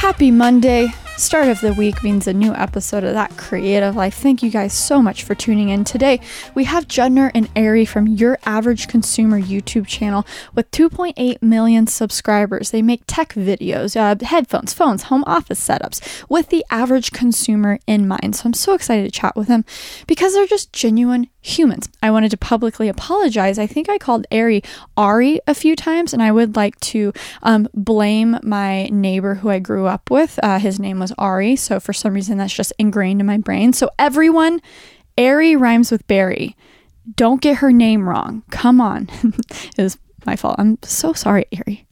Happy Monday. Start of the week means a new episode of That Creative Life. Thank you guys so much for tuning in. Today, we have Judner and Ari from Your Average Consumer YouTube channel with 2.8 million subscribers. They make tech videos, headphones, phones, home office setups with the average consumer in mind. So I'm so excited to chat with them because they're just genuine humans. I wanted to publicly apologize. I think I called Ari a few times, and I would like to blame my neighbor who I grew up with. His name was Ari, so for some reason that's just ingrained in my brain. So everyone, Ari rhymes with Barry. Don't get her name wrong. Come on. It was my fault. I'm so sorry, Ari.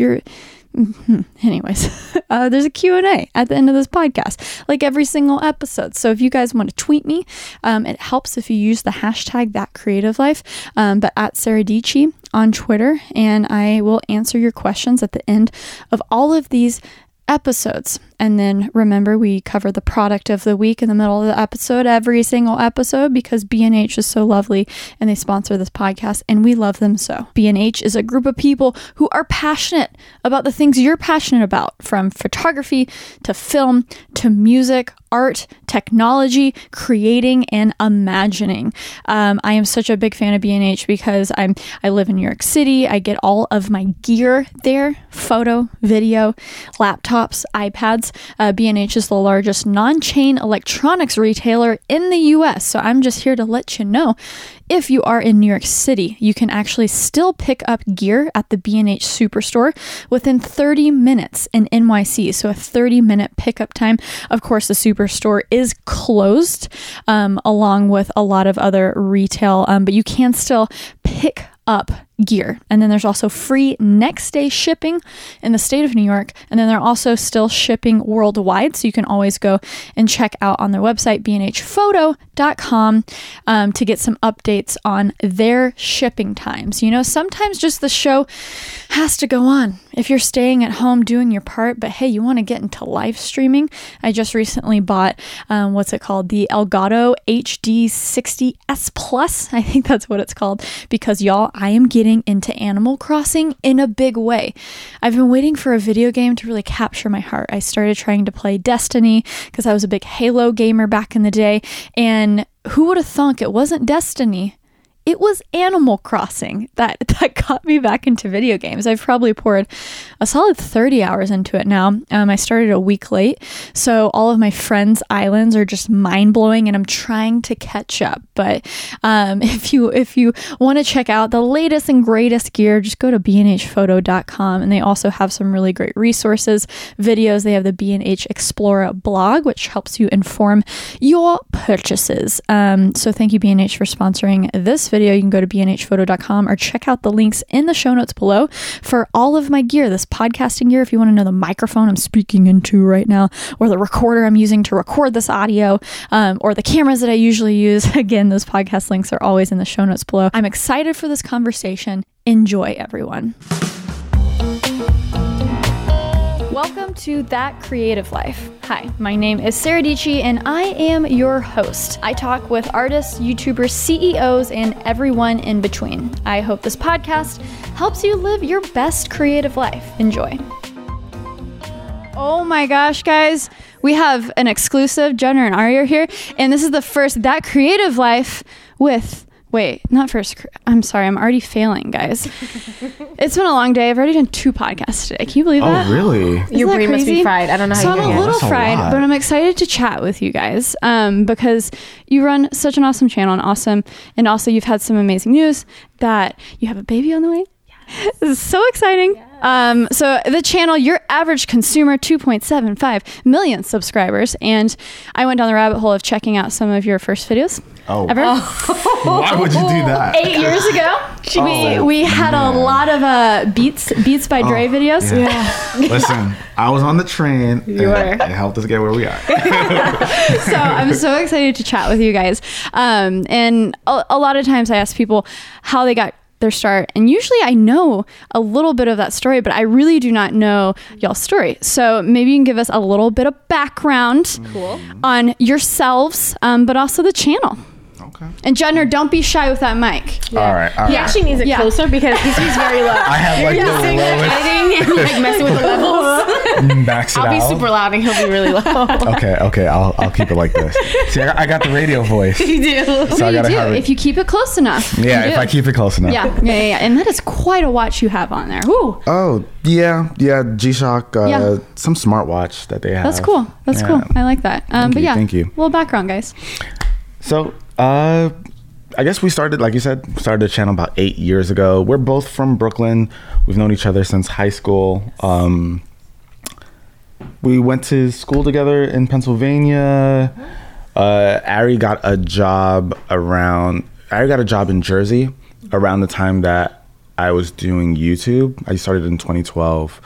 Anyways, there's a Q&A at the end of this podcast, like every single episode. So if you guys want to tweet me, it helps if you use the hashtag #ThatCreativeLife, but at Sarah Dici on Twitter, and I will answer your questions at the end of all of these episodes. And then remember, we cover the product of the week in the middle of the episode, every single episode, because B&H is so lovely and they sponsor this podcast and we love them so. B&H is a group of people who are passionate about the things you're passionate about, from photography to film to music, art, technology, creating, and imagining. I am such a big fan of B&H because I live in New York City. I get all of my gear there: photo, video, laptops, iPads. B&H is the largest non-chain electronics retailer in the US. So I'm just here to let you know, if you are in New York City, you can actually still pick up gear at the B&H Superstore within 30 minutes in NYC. So a 30-minute pickup time. Of course, the Superstore is closed, along with a lot of other retail, but you can still pick up gear. And then there's also free next day shipping in the state of New York. And then they're also still shipping worldwide. So you can always go and check out on their website, bnhphoto.com, to get some updates on their shipping times. You know, sometimes just the show has to go on if you're staying at home doing your part, but hey, you want to get into live streaming. I just recently bought, the Elgato HD 60S Plus. I think that's what it's called, because y'all, I am getting into Animal Crossing in a big way. I've been waiting for a video game to really capture my heart. I started trying to play Destiny because I was a big Halo gamer back in the day, and who would have thunk it wasn't Destiny? It was Animal Crossing that got me back into video games. I've probably poured a solid 30 hours into it now. I started a week late, so all of my friends' islands are just mind-blowing, and I'm trying to catch up. But if you want to check out the latest and greatest gear, just go to bnhphoto.com, and they also have some really great resources, videos. They have the B&H Explorer blog, which helps you inform your purchases. So thank you, B&H, for sponsoring this video. You can go to bnhphoto.com or check out the links in the show notes below for all of my gear, this podcasting gear. If you want to know the microphone I'm speaking into right now, or the recorder I'm using to record this audio, or the cameras that I usually use, again, those podcast links are always in the show notes below. I'm excited for this conversation. Enjoy, everyone. Welcome to That Creative Life. Hi, my name is Sarah Dici, and I am your host. I talk with artists, YouTubers, CEOs, and everyone in between. I hope this podcast helps you live your best creative life. Enjoy. Oh my gosh, guys. We have an exclusive. Judner and Ari are here, and this is the first That Creative Life with... Wait, not first. I'm sorry. I'm already failing, guys. It's been a long day. I've already done 2 podcasts today. Can you believe that? Oh, really? Your brain must be fried. I don't know how so you do it. I'm a little fried, but I'm excited to chat with you guys because you run such an awesome channel and also you've had some amazing news that you have a baby on the way. Yes. This is so exciting. Yes. So the channel, Your Average Consumer, 2.75 million subscribers. And I went down the rabbit hole of checking out some of your first videos. Oh. Ever? Why would you do that? 8 years ago, we had a lot of Beats by Dre videos. Yeah. Listen, I was on the train. It helped us get where we are. So I'm so excited to chat with you guys. And a lot of times I ask people how they got their start, and usually I know a little bit of that story, but I really do not know y'all's story. So maybe you can give us a little bit of background on yourselves, but also the channel. Okay. And Judner, don't be shy with that mic. All right. He actually needs it closer because he's very low. I have like the lowest. Editing and like messing with the levels. Max it I'll be out. super loud and he'll be really low. Okay. I'll keep it like this. See, I got the radio voice. You do. So I You gotta do have it. if you keep it close enough. Yeah, You if do. I keep it close enough. Yeah. And that is quite a watch you have on there. Ooh, Oh, yeah. G-Shock, Yeah. some smartwatch that they have. that's cool. That's Yeah. cool. I like that. Thank you. Little background, guys. So, I guess we started, like you said, started the channel about 8 years ago. We're both from Brooklyn. We've known each other since high school. We went to school together in Pennsylvania. Ari got a job in Jersey around the time that I was doing YouTube. I started in 2012.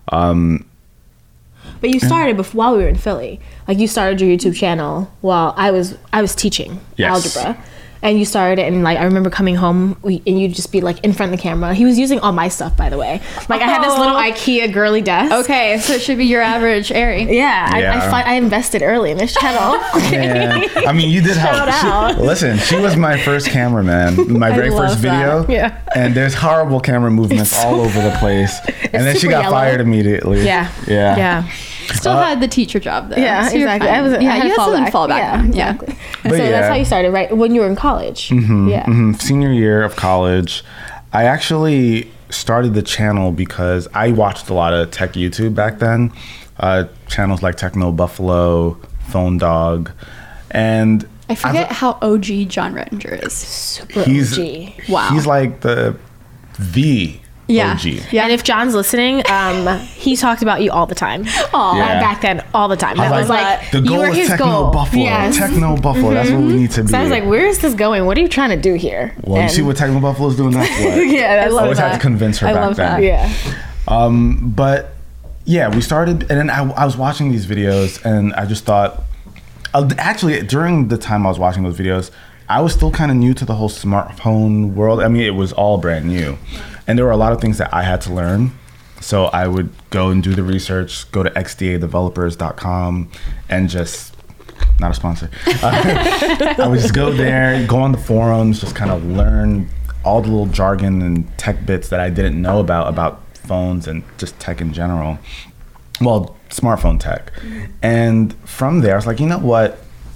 But you started while we were in Philly. Like you started your YouTube channel while I was teaching algebra. And you started it, and like I remember coming home, and you'd just be like in front of the camera. He was using all my stuff, by the way. Like I had this little IKEA girly desk. Okay, so it should be your average Ari. Yeah, I invested early in this channel. Yeah. I mean, you did help. out. Listen, she was my first cameraman, my very love first video. that. Yeah. And there's horrible camera movements all over the place. And then she super got yellow. fired immediately. Yeah. Still had the teacher job though. Yeah, so you're exactly. fine. I had you had some fallback. fallback. Yeah, exactly. But So yeah. that's how you started, right? When you were in college. Yeah. Senior year of college, I actually started the channel because I watched a lot of tech YouTube back then. Channels like Techno Buffalo, Phone Dog. And I forget how OG John Rettinger is. Super he's OG. Wow. He's like the Yeah. OG. Yeah. And if John's listening, he talked about you all the time. Yeah. Back then, all the time. That was like, the you goal were is his Techno goal. Buffalo. Yes. Techno Buffalo. That's what we need to be. So I was like, where is this going? What are you trying to do here? Well, you And- see what Techno Buffalo's doing? That's what. Yeah, I that's always had to convince her I back love then. that. Yeah. But yeah, we started, and then I was watching these videos, and I just thought, actually, during the time I was watching those videos, I was still kind of new to the whole smartphone world. I mean, it was all brand new, and there were a lot of things that I had to learn. So I would go and do the research, go to xdadevelopers.com, and just, not a sponsor, I would just go there, go on the forums, just kind of learn all the little jargon and tech bits that I didn't know about phones and just tech in general. Well, smartphone tech. And from there, I was like, you know what?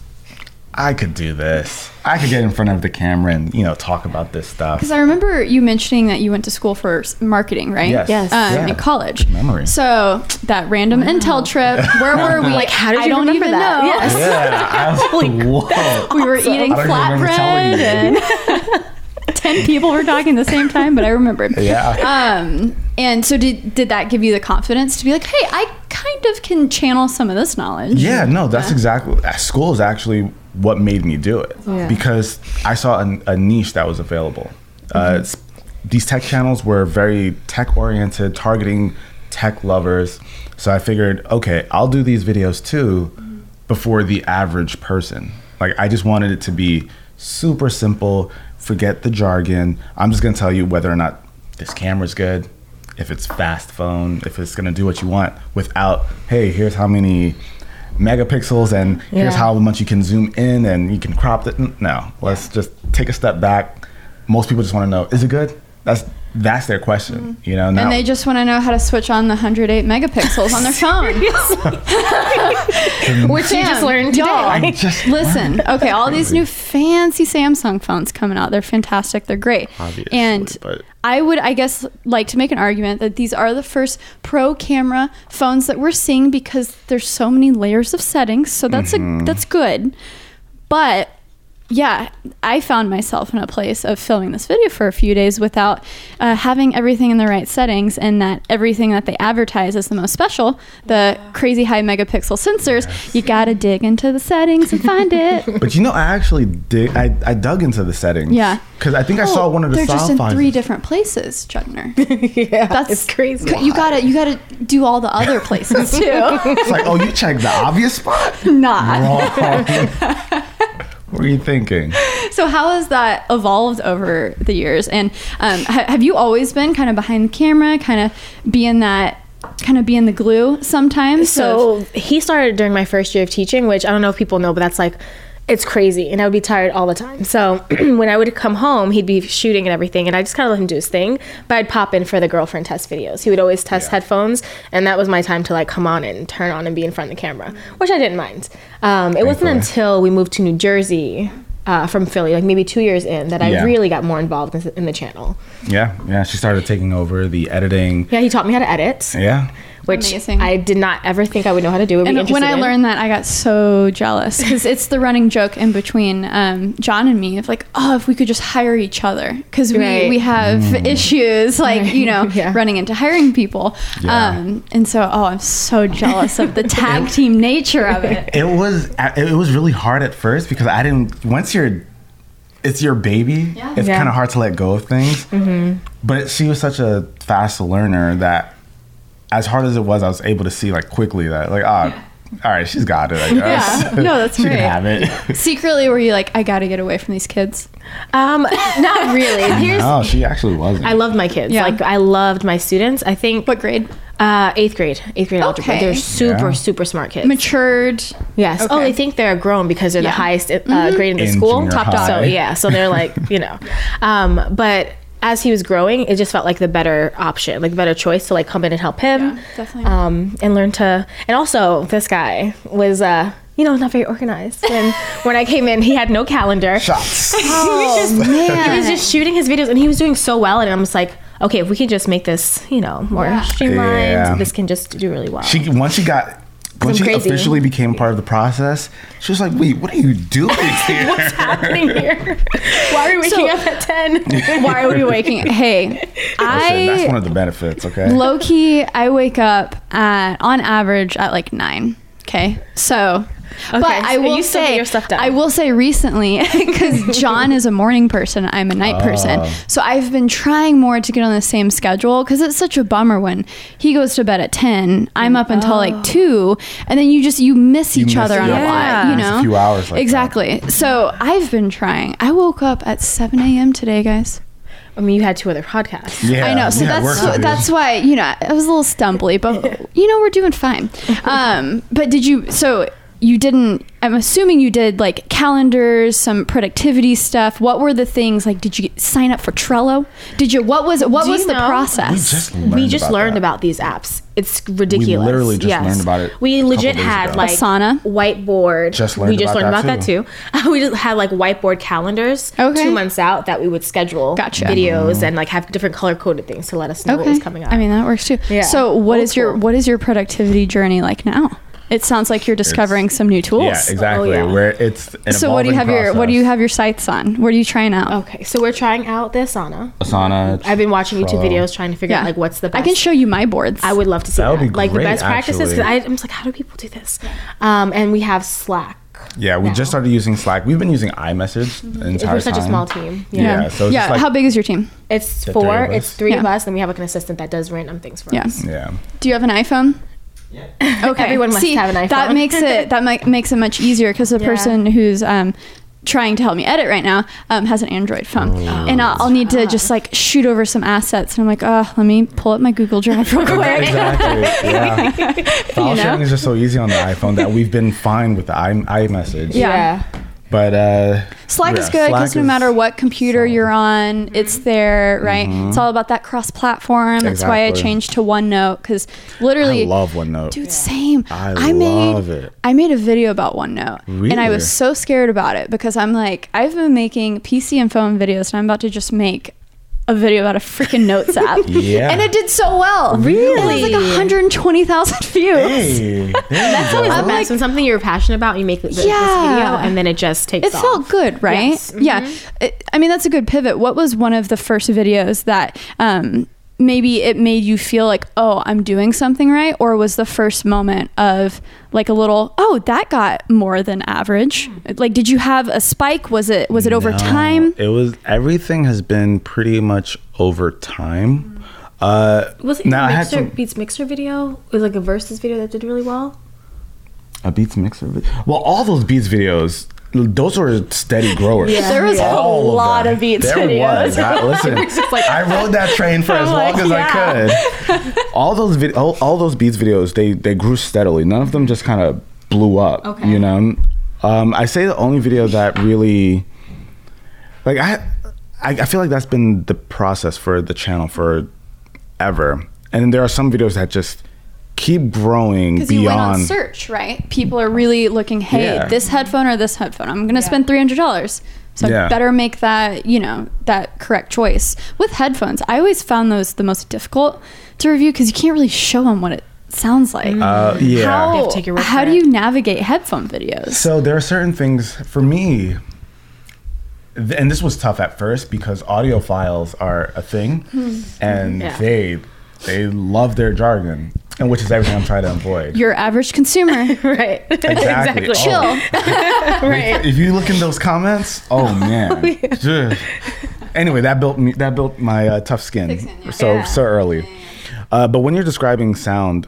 I could do this. I could get in front of the camera and, talk about this stuff. Because I remember you mentioning that you went to school for marketing, right? Yes. Yeah. In college. Good memory. So that random Intel trip, where were we? Like, how did I you don't remember even that? know. Yes. Yeah, I was like, whoa. We were eating I don't even remember telling flatbread and 10 people were talking at the same time, but I remembered. Yeah. And so did that give you the confidence to be like, hey, I kind of can channel some of this knowledge? Yeah, no, that's exactly. School is actually what made me do it, because I saw a niche that was available. These tech channels were very tech oriented, targeting tech lovers. So I figured, okay, I'll do these videos too, before the average person. Like, I just wanted it to be super simple. Forget the jargon. I'm just gonna tell you whether or not this camera's good, if it's fast phone, if it's gonna do what you want, without, hey, here's how many megapixels and here's how much you can zoom in and you can crop it. No, let's just take a step back. Most people just want to know, is it good? That's their question, Now, And they just want to know how to switch on the 108 megapixels on their phone. Which you just learned today. I just Listen, okay, all these new fancy Samsung phones coming out. They're fantastic. They're great. Obviously, and but- I would, I guess, like to make an argument that these are the first pro camera phones that we're seeing because there's so many layers of settings. So that's that's good. But yeah, I found myself in a place of filming this video for a few days without having everything in the right settings, and that everything that they advertise as the most special, the crazy high megapixel sensors, you gotta dig into the settings and find it. But I actually I dug into the settings. Yeah. Because I think I saw one of the They're file just in files. 3 different places, Judner. Yeah, That's it's crazy. You gotta do all the other places too. It's like, oh, you checked the obvious spot? Not. Wrong. What were you thinking? So how has that evolved over the years? And have you always been kind of behind the camera, kind of being the glue sometimes? So he started during my first year of teaching, which I don't know if people know, but that's like it's crazy, and I would be tired all the time. So when I would come home, he'd be shooting and everything, and I just kind of let him do his thing. But I'd pop in for the girlfriend test videos. He would always test headphones, and that was my time to like come on and turn on and be in front of the camera, which I didn't mind. It wasn't until we moved to New Jersey from Philly, like maybe 2 years in, that I really got more involved in the channel. Yeah. She started taking over the editing. Yeah, he taught me how to edit. Yeah. Which Amazing. I did not ever think I would know how to do. And when I learned that, I got so jealous because it's the running joke in between John and me of like, oh, if we could just hire each other because we have issues like, you know, running into hiring people. Yeah. And so, I'm so jealous of the tag team nature of it. It was really hard at first because it's your baby. Yeah. It's kind of hard to let go of things. Mm-hmm. But she was such a fast learner that as hard as it was, I was able to see like quickly that like, all right, she's got it, I guess. Yeah, no, that's she great. can have it. Secretly, were you like, I got to get away from these kids? Not really. No, she actually wasn't. I loved my kids. Yeah. Like I loved my students. I think. What grade? 8th grade algebra. They're super smart kids. Matured. Yes. Okay. Oh, they think they're grown because they're the highest grade in the In school. junior Top dog. high. So they're like, you know, but as he was growing, it just felt like the better option, like the better choice to like come in and help him. Yeah, definitely. And learn to, and also this guy was, not very organized. And when I came in, he had no calendar. Shots. He was just shooting his videos, and he was doing so well. And I'm just like, okay, if we can just make this, more streamlined, this can just do really well. Once she officially became part of the process, she was like, wait, what are you doing here? What's happening here? Why are we waking up at 10? Why are we waking up? Hey, Listen, that's one of the benefits, okay? Low key, I wake up on average at like 9. Okay, so. Okay, but I will say, your stuff done. I will say recently, because John is a morning person, I'm a night person. So I've been trying more to get on the same schedule because it's such a bummer when he goes to bed at 10, I'm up until like 2, and then you miss each other on a lot, It's a few hours like exactly. that. So I've been trying. I woke up at 7 a.m. today, guys. I mean, you had 2 other podcasts. Yeah, I know. So that's why, I was a little stumbly, but we're doing fine. But you didn't, I'm assuming you did like calendars, some productivity stuff. What were the things like, did you sign up for Trello? What was the process? We just learned about these apps. It's ridiculous. We literally just learned about it. We legit had like Asana, whiteboard. We just learned about that too. We just had like whiteboard calendars 2 months out that we would schedule videos and like have different color coded things to let us know what was coming up. I mean, that works too. Yeah. So what is your productivity journey like now? It sounds like you're discovering some new tools. Yeah, exactly. Where it's an so what do you have your sights on? What are you trying out? Okay, so we're trying out the Asana. I've been watching YouTube videos trying to figure out like what's the best. I can show you my boards. I would love to see that. Would be like great, the best practices. Because I'm just like, how do people do this? And we have Slack. Yeah, we just started using Slack. We've been using iMessage the entire time. We're such a small team. Yeah. So it's just like, how big is your team? It's 4. It's 3 of us, and we have like an assistant that does random things for us. Yeah. Do you have an iPhone? Yeah. Okay. Everyone must have an iPhone. That makes it much easier because the person who's trying to help me edit right now has an Android phone, and I'll need to just like shoot over some assets, and I'm like, let me pull up my Google Drive real quick. Exactly. Yeah. File sharing is just so easy on the iPhone that we've been fine with the iMessage. Yeah. But Slack is good because no matter what computer you're on, it's there, right? It's all about that cross-platform. That's why I changed to OneNote because literally, I love OneNote. Dude, same. I love it. I made a video about OneNote, really? And I was so scared about it because I'm like, I've been making PC and phone videos, and I'm about to just make a video about a freaking Notes app. Yeah. And it did so well. Really? It was like 120,000 views. Hey, that's always the best. When something you're passionate about, you make this video and then it just takes off. It felt good, right? Yes. Mm-hmm. Yeah. I mean, that's a good pivot. What was one of the first videos that maybe it made you feel like, oh, I'm doing something right? Or was the first moment of like a little, oh, that got more than average? Like, did you have a spike? Was it over time? Everything has been pretty much over time. Was it Beats Mixer video? It was like a Versus video that did really well. A Beats Mixer video? Well, all those Beats videos, those were steady growers. Yeah. There was a lot of Beats videos. Listen, I rode that train for as long as I could. All those Beats videos, they grew steadily. None of them just kind of blew up. Okay. I say the only video that really, like, I feel like that's been the process for the channel forever. And there are some videos that just keep growing beyond. Because you went on search, right? People are really looking, hey, this headphone or this headphone. I'm going to spend $300. So I better make that, that correct choice. With headphones, I always found those the most difficult to review because you can't really show them what it sounds like. Yeah. How do you navigate headphone videos? So there are certain things for me, and this was tough at first because audiophiles are a thing, and they love their jargon, and which is everything I'm trying to avoid. Your average consumer. Right. Exactly. Chill. Right. If you look in those comments, oh man. Anyway, that built my tough skin so early. But when you're describing sound,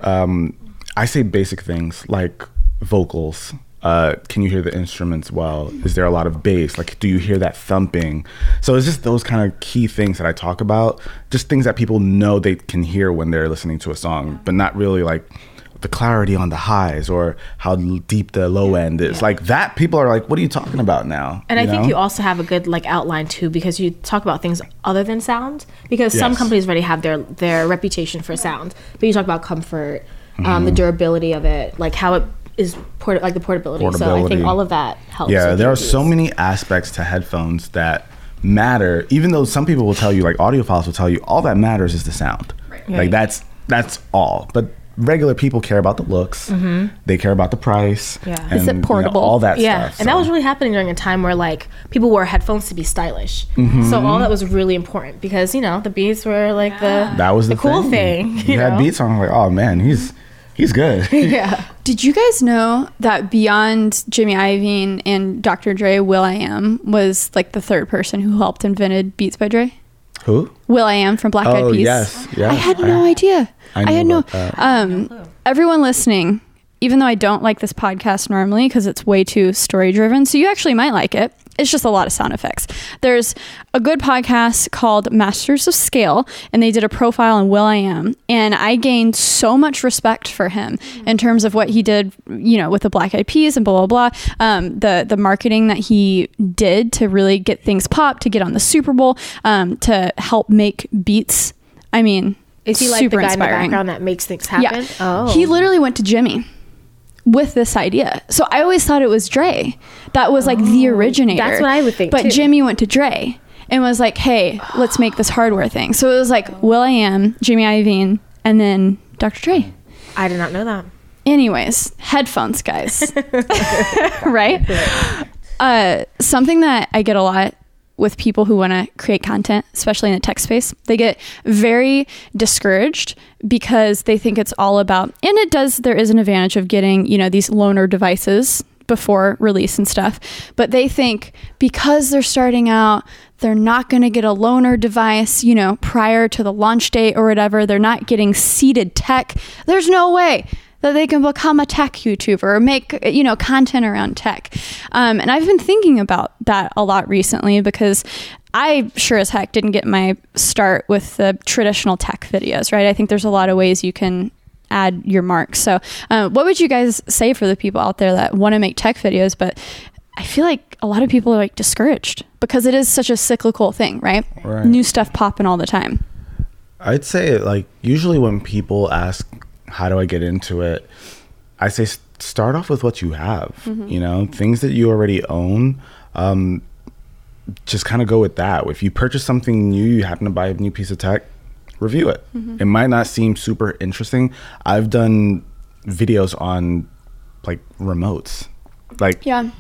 I say basic things like vocals. Can you hear the instruments well? Is there a lot of bass? Like, do you hear that thumping? So it's just those kind of key things that I talk about, just things that people know they can hear when they're listening to a song, but not really like the clarity on the highs or how deep the low end is. Like that, people are like, what are you talking about now? And I think you also have a good like outline too, because you talk about things other than sound, because some companies already have their reputation for sound, but you talk about comfort, the durability of it, like how it is the portability. So I think all of that helps. Yeah, there are so many aspects to headphones that matter, even though some people will tell you, like audiophiles will tell you, all that matters is the sound. Right. Like that's all. But regular people care about the looks. They care about the price. Yeah. And, is it portable? All that stuff. Yeah, and that was really happening during a time where like people wore headphones to be stylish. So all that was really important because the Beats were like that was the cool thing. You had Beats on, like, oh man, he's good. Yeah. Did you guys know that beyond Jimmy Iovine and Dr. Dre, Will.i.am was like the third person who helped invented Beats by Dre? Who? Will.i.am from Black Eyed Peas. Yes. Yeah. I had no idea. I had no. Everyone listening, even though I don't like this podcast normally because it's way too story driven, so you actually might like it. It's just a lot of sound effects. There's a good podcast called Masters of Scale, and they did a profile on Will.i.am, and I gained so much respect for him in terms of what he did, with the Black Eyed Peas and blah, blah, blah. The marketing that he did to really get things popped, to get on the Super Bowl, to help make beats. I mean, is he like super the guy inspiring. in the background that makes things happen? Yeah. Oh. He literally went to Jimmy with this idea. So I always thought it was Dre that was like the originator. That's what I would think But too. Jimmy went to Dre and was like, hey, let's make this hardware thing. So it was like Will.i.am, Jimmy Iovine, and then Dr. Dre. I did not know that. Anyways, headphones, guys. Right? Something that I get a lot with people who want to create content, especially in the tech space, they get very discouraged because they think it's all about, and there is an advantage of getting, these loaner devices before release and stuff, but they think because they're starting out, they're not going to get a loaner device, prior to the launch date or whatever. They're not getting seeded tech. There's no way that they can become a tech YouTuber or make, content around tech. And I've been thinking about that a lot recently because I sure as heck didn't get my start with the traditional tech videos, right? I think there's a lot of ways you can add your mark. So what would you guys say for the people out there that want to make tech videos, but I feel like a lot of people are like discouraged because it is such a cyclical thing, right? New stuff popping all the time. I'd say like usually when people ask, how do I get into it? I say start off with what you have, things that you already own. Just kind of go with that. If you purchase something new, you happen to buy a new piece of tech, review it. It might not seem super interesting. I've done videos on like remotes, like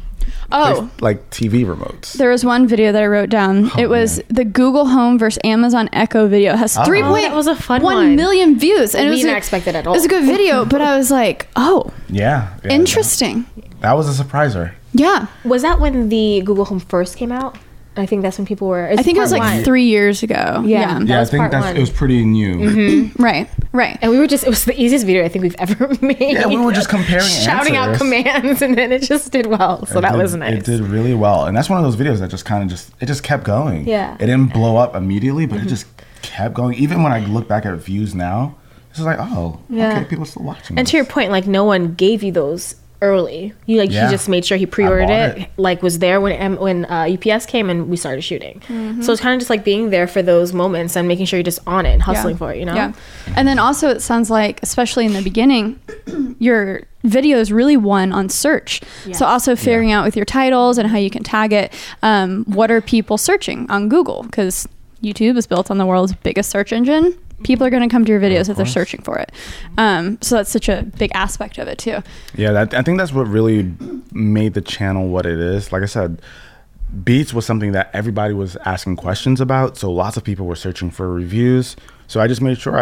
like TV remotes. There was one video that I wrote down. It was the Google Home versus Amazon Echo video. It has 3.1 million views, and we didn't expect it at all. It was a good video, but I was like, yeah, interesting. That was a surpriser. Yeah. Was that when the Google Home first came out? I think that's when people were. I think it was like 3 years ago. Yeah, I think it was pretty new. Right. And it was the easiest video I think we've ever made. Yeah, we were just comparing shouting answers. out commands, and then it just did well. So that was nice. It did really well, and that's one of those videos that just kept going. Yeah, it didn't blow up immediately, but it just kept going. Even when I look back at views now, it's like, okay, people are still watching. And to your point, like no one gave you those early. He just made sure he pre-ordered it, like was there when UPS came and we started shooting. So it's kind of just like being there for those moments and making sure you're just on it and hustling for it, you know? Yeah. And then also it sounds like, especially in the beginning, your videos really won on search. So also figuring out with your titles and how you can tag it, what are people searching on Google? Because YouTube is built on the world's biggest search engine. People are going to come to your videos if they're searching for it. So that's such a big aspect of it too. Yeah, I think that's what really made the channel what it is. Like I said, beats was something that everybody was asking questions about. So lots of people were searching for reviews. So I just made sure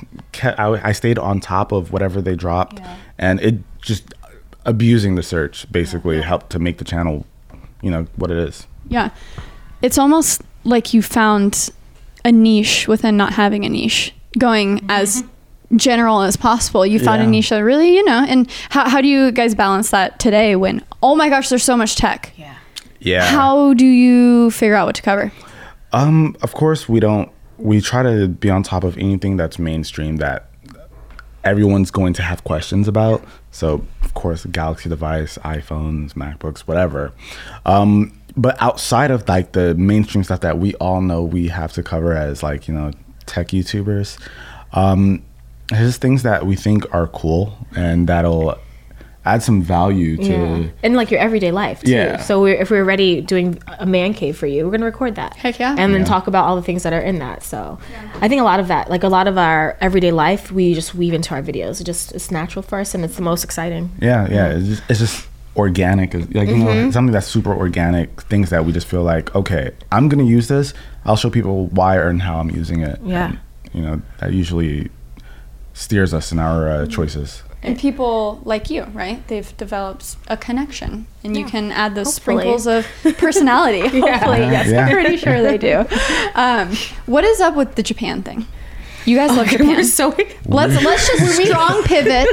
I stayed on top of whatever they dropped. And it just abusing the search basically helped to make the channel, what it is. Yeah. It's almost like you found a niche within not having a niche, going as general as possible. You found a niche that really, and how do you guys balance that today when, oh my gosh, there's so much tech? Yeah. How do you figure out what to cover? Of course we try to be on top of anything that's mainstream that everyone's going to have questions about. So of course, Galaxy device, iPhones, MacBooks, whatever. But outside of like the mainstream stuff that we all know we have to cover as like, tech YouTubers, there's things that we think are cool and that'll add some value to and like your everyday life too. So if we're already doing a man cave for you, we're gonna record that. Heck yeah. And then talk about all the things that are in that. So I think a lot of that, like a lot of our everyday life, we just weave into our videos. It's natural for us and it's the most exciting. It's just organic, like something that's super organic, things that we just feel like, okay, I'm gonna use this, I'll show people why and how I'm using it. And, that usually steers us in our choices. And people like you, right? They've developed a connection, and you can add those sprinkles of personality. Hopefully, yes, I'm pretty sure they do. What is up with the Japan thing? You guys love Japan. We're so let's just strong pivot.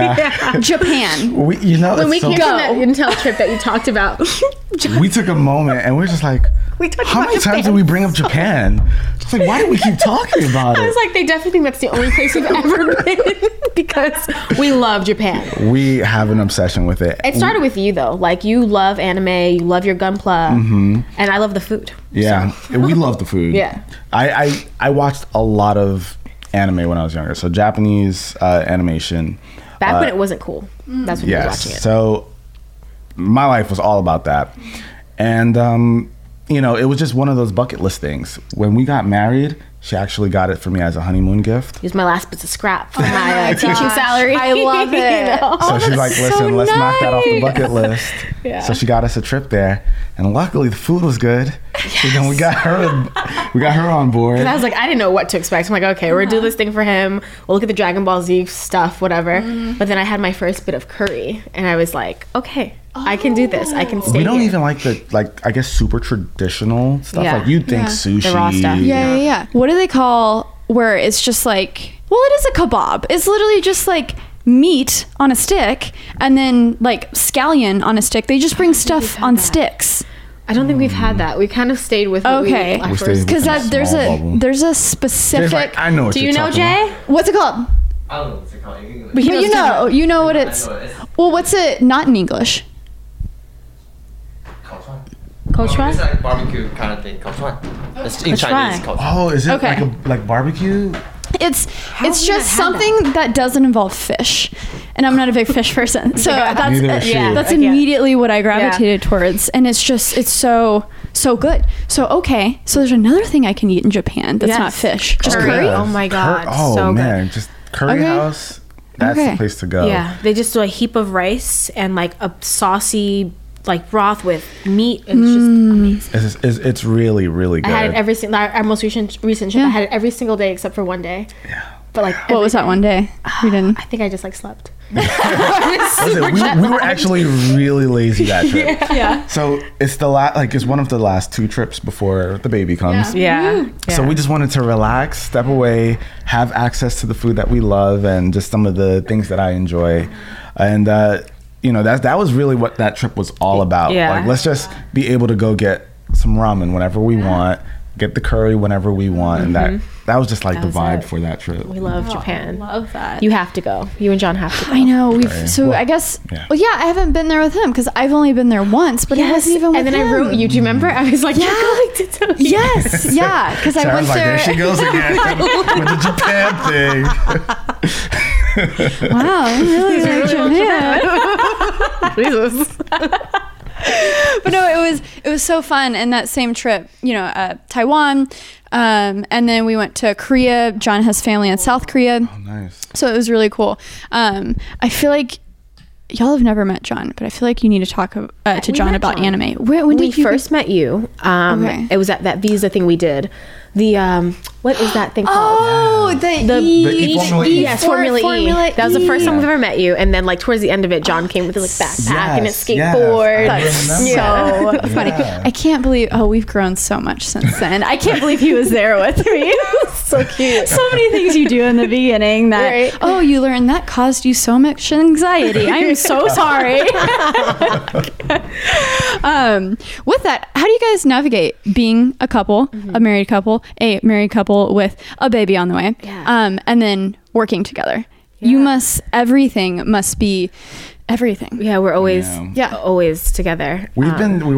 Japan. When we came from that Intel trip that you talked about, we took a moment and we're just like, how many times did we bring up Japan? It's like, why do we keep talking about it? I was like, they definitely think that's the only place we've ever been because we love Japan. We have an obsession with it. It started with you though. Like you love anime, you love your Gunpla, and I love the food. Yeah, we love the food. I watched a lot of anime when I was younger, so Japanese animation. Back when it wasn't cool. That's when we were watching it. So my life was all about that. And it was just one of those bucket list things. When we got married, she actually got it for me as a honeymoon gift. It was my last bits of scrap for my teaching salary. I love it. So she's like, listen, let's knock that off the bucket list. So she got us a trip there, and luckily the food was good. So then we got her on board. And I was like, I didn't know what to expect. I'm like, okay, we're gonna do this thing for him. We'll look at the Dragon Ball Z stuff, whatever. But then I had my first bit of curry, and I was like, okay, I can do this. I can stay We don't here. even like I guess super traditional stuff. Like you'd think sushi. The raw stuff. Yeah. What do they call where it's just like, well, it is a kebab. It's literally just like meat on a stick and then like scallion on a stick. They just bring stuff on sticks. I don't think we've had that. We kind of stayed with what okay, because there's a specific. I know what do you're you know, Jay? about. What's it called? I don't know what's it called. But you know what it's. Well, what's it not in English? Kochuan? It's like barbecue kind of thing. Kochuan. It's in Chinese. Kochuan. Oh, is it Okay. like barbecue? It's have just we not had something that doesn't involve fish, and I'm not a big fish person, so Neither is she. that's I can't. immediately what I gravitated towards, and it's so good. So there's another thing I can eat in Japan that's not fish, just curry. Oh my god, Oh man, good. just curry Okay. house. That's the place to go. Yeah, they just do a heap of rice and like a saucy like broth with meat. It's just amazing. It's really, really good. I had it every single our most recent trip. I had it every single day except for one day. Yeah. But like, What was that one day? We didn't. I think I just like slept. Listen, we were actually really lazy that trip. Yeah. So it's it's one of the last 2 trips before the baby comes. Yeah. So we just wanted to relax, step away, have access to the food that we love and just some of the things that I enjoy. And that was really what that trip was all about. Yeah. Like, let's just be able to go get some ramen whenever we want get the curry whenever we want, and that was just like That the was vibe it. for that trip. We love Japan. Love that. You have to go. You and John have to go. I know. Right. So Well, I guess. yeah. Well, yeah, I haven't been there with him because I've only been there once, but it wasn't even with and then him. I wrote you. Do you remember? I was like, Yeah. you're going to Tokyo. Yes, yeah, because I went Sharon's like, there. there she goes again with the Japan thing. Wow, I really like Japan. Jesus. But no, it was so fun. And that same trip, Taiwan, and then we went to Korea. John has family in South Korea, Oh, nice. so it was really cool. I feel like y'all have never met John, but I feel like you need to talk to John met about John. anime. When we did you first met you, Okay. it was at that visa thing we did. The what is that thing called? Oh, the Formula E. Yes, Formula E. That was the first time we've ever met you, and then like towards the end of it, John came with his like backpack and his Yes, skateboard. yes, I remember. So funny. Yeah. I can't believe. Oh, we've grown so much since then. I can't believe he was there with me. So cute. So many things you do in the beginning that Right. you learned that caused you so much anxiety. I'm so sorry. With that, how do you guys navigate being a couple, a married couple with a baby on the way, Yeah. and then working together? Everything must be everything. Yeah, we're always Yeah. always together. We've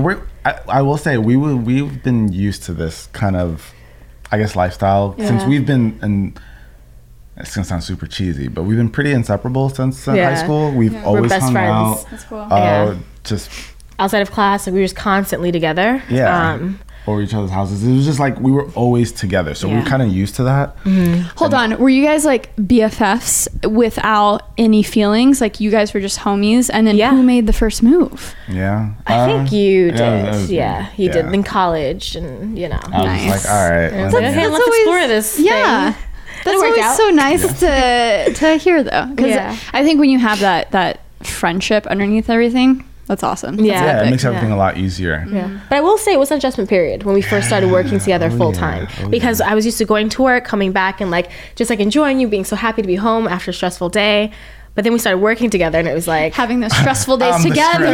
I will say we've been used to this kind of, I guess, lifestyle since we've been in. It's gonna sound super cheesy, but we've been pretty inseparable since high school. We've always best hung friends. out. That's cool. Just outside of class, like we were just constantly together. over each other's houses. It was just like we were always together, so we were kind of used to that. Hold on, were you guys like BFFs without any feelings? Like you guys were just homies, and then who made the first move? Yeah, I think you did. that was me. You did in college, and I was Nice. just like, all right, I was let like, me- okay, let's explore this. Yeah. thing. That's worked always out. so nice to hear though, because Yeah. I think when you have that friendship underneath everything, that's awesome. That's Yeah. yeah, it epic. makes everything a lot easier. Yeah. But I will say it was an adjustment period when we first started working together full time because I was used to going to work, coming back and like just like enjoying you, being so happy to be home after a stressful day. But then we started working together and it was like Having those stressful days The together.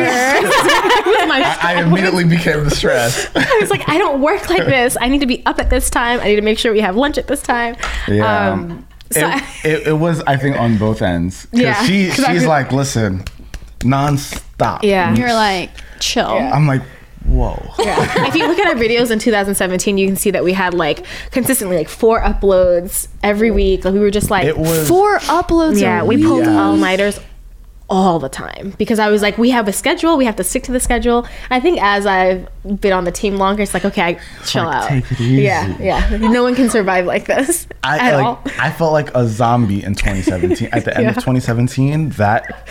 stress. I immediately became the stress. I was like, I don't work like this. I need to be up at this time. I need to make sure we have lunch at this time. Yeah. So It was, I think, on both ends. 'Cause Yeah. 'Cause I she's feel- like, listen, nonstop. Yeah. You're like, chill. I'm like, whoa. if you look at our videos in 2017, you can see that we had like consistently like 4 uploads every week. Like we were just like, It was 4 uploads. yeah, a we week. pulled Yes. all-nighters all the time because I was like, we have a schedule, we have to stick to the schedule. I think as I've been on the team longer, it's like, okay, chill like, out. take it easy. Yeah. No one can survive like this at all. I felt like a zombie in 2017. At the end of 2017, that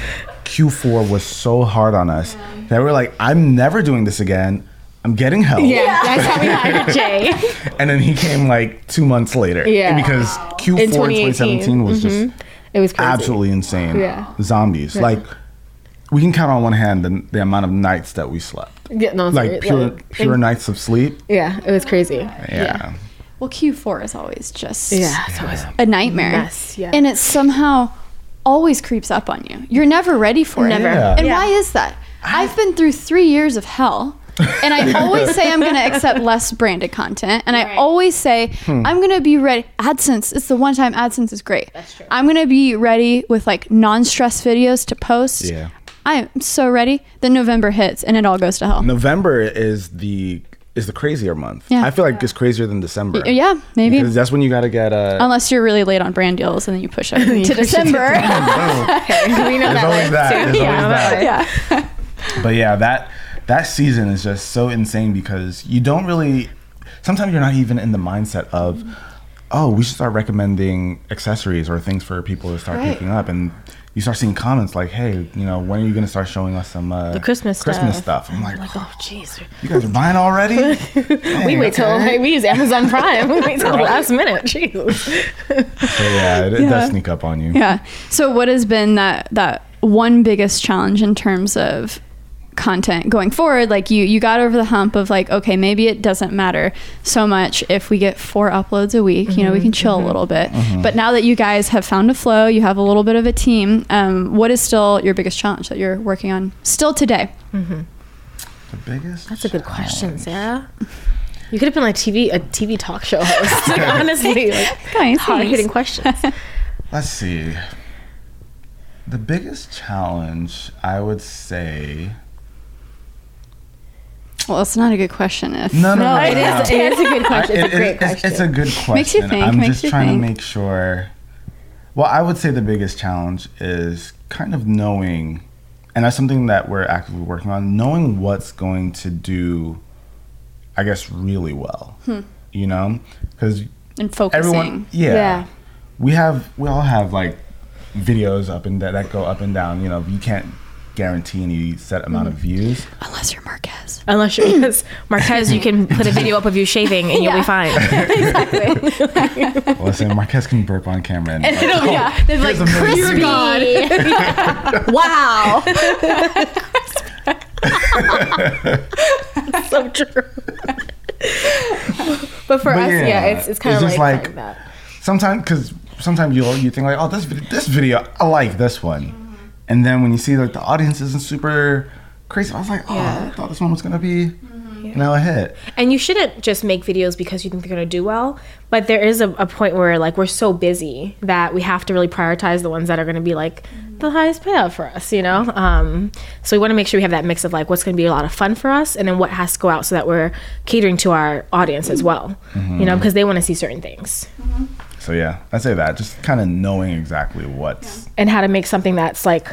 Q4 was so hard on us that we're like, I'm never doing this again. I'm getting help. Yeah, that's how we hired Jay. And then he came like 2 months later. Yeah. Because Q4 in 2017 was just It was crazy. absolutely insane. Yeah. Zombies. Like, we can count on one hand the amount of nights that we slept. Yeah, no, Like pure nights of sleep. Yeah, it was crazy. Yeah. Well, Q4 is always just Yeah, it's always a nightmare. mess, yeah. And it somehow always creeps up on you. You're never ready for it. Never. Yeah. And Yeah. why is that? I've been through 3 years of hell. And I always say I'm going to accept less branded content. And I Right. always say I'm going to be ready. AdSense, it's the one time AdSense is great. That's true. I'm going to be ready with like non-stress videos to post. Yeah. I am so ready. Then November hits and it all goes to hell. November is the crazier month. Yeah. I feel like it's crazier than December. Yeah, maybe. Because that's when you got to get Unless you're really late on brand deals and then you push it to December. we know There's always that. There's always that. Yeah. But yeah, that season is just so insane because you don't really. Sometimes you're not even in the mindset of, oh, we should start recommending accessories or things for people to start Right. picking up, and you start seeing comments like, hey, when are you going to start showing us some The Christmas stuff? I'm like, oh jeez. you guys are buying already? We wait till we use Amazon Prime. We wait till the last minute. Jeez. So yeah, it does sneak up on you. Yeah. So what has been that one biggest challenge in terms of content going forward? Like you got over the hump of like, okay, maybe it doesn't matter so much if we get 4 uploads a week, we can chill a little bit. But now that you guys have found a flow, you have a little bit of a team, what is still your biggest challenge that you're working on still today? The biggest? That's a good question, Sarah. You could have been like a TV talk show host. Like, honestly, like Guys, hard-hitting questions. Let's see. The biggest challenge, I would say. Well, it's not a good question. If No, It is a good question. It's a great question. It's a good question. Makes you think, I'm makes just you trying think. to make sure. Well, I would say the biggest challenge is kind of knowing, and that's something that we're actively working on, knowing what's going to do, I guess, really well. You know? Because and focusing. everyone, we all have like videos up and that go up and down. You know, you can't guarantee any set amount of views. Unless you're Marquez. Unless you're Marquez, you can put a video up of you shaving and you'll be fine. Listen, Marquez can burp on camera. And There's like crispy. Wow. So true. But for us, it's kind of just like that. Sometimes you think like, oh, this video, I like this one. And then when you see like the audience isn't super crazy, I was like, I thought this one was gonna be a hit. And you shouldn't just make videos because you think they're gonna do well, but there is a point where like we're so busy that we have to really prioritize the ones that are gonna be like the highest payout for us, you know. So we want to make sure we have that mix of like what's gonna be a lot of fun for us, and then what has to go out so that we're catering to our audience as well, you know, because they want to see certain things. So yeah, I'd say that, just kind of knowing exactly what's and how to make something that's like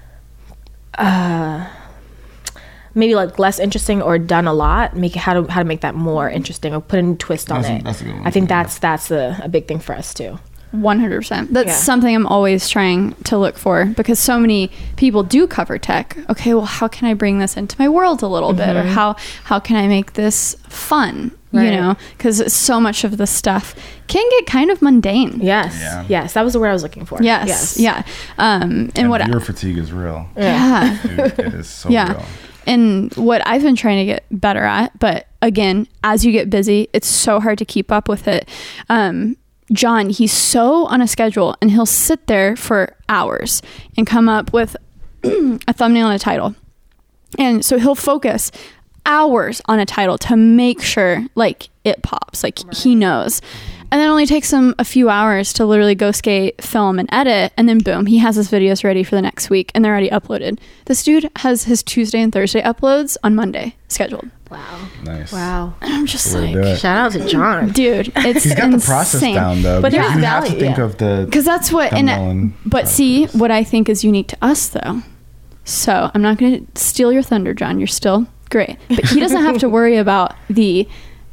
maybe like less interesting or done a lot, make it how to make that more interesting or put a new twist on it. That's a good one. I think that's a big thing for us too. 100%. That's something I'm always trying to look for, because so many people do cover tech. Okay, well, how can I bring this into my world a little bit, or how can I make this fun? Right. You know, because so much of the stuff can get kind of mundane. Yes, yes, that was the word I was looking for. Yes. Yeah. And what viewer fatigue is real. Yeah. Dude, it is so real. And what I've been trying to get better at, but again, as you get busy, it's so hard to keep up with it. John, he's so on a schedule, and he'll sit there for hours and come up with a thumbnail and a title. And so he'll focus hours on a title to make sure like it pops, like he knows. And then it only takes him a few hours to literally go skate, film, and edit, and then boom, he has his videos ready for the next week, and they're already uploaded. This dude has his Tuesday and Thursday uploads on Monday scheduled. Wow. Nice. Wow. And I'm just Way to do like, it. Shout out to John. dude, it's He's got insane. the process down though. But Because there's you have to value, think of the Because that's what, thumbnail but see, what I think is unique to us though. So I'm not going to steal your thunder, John. You're still great, but he doesn't have to worry about the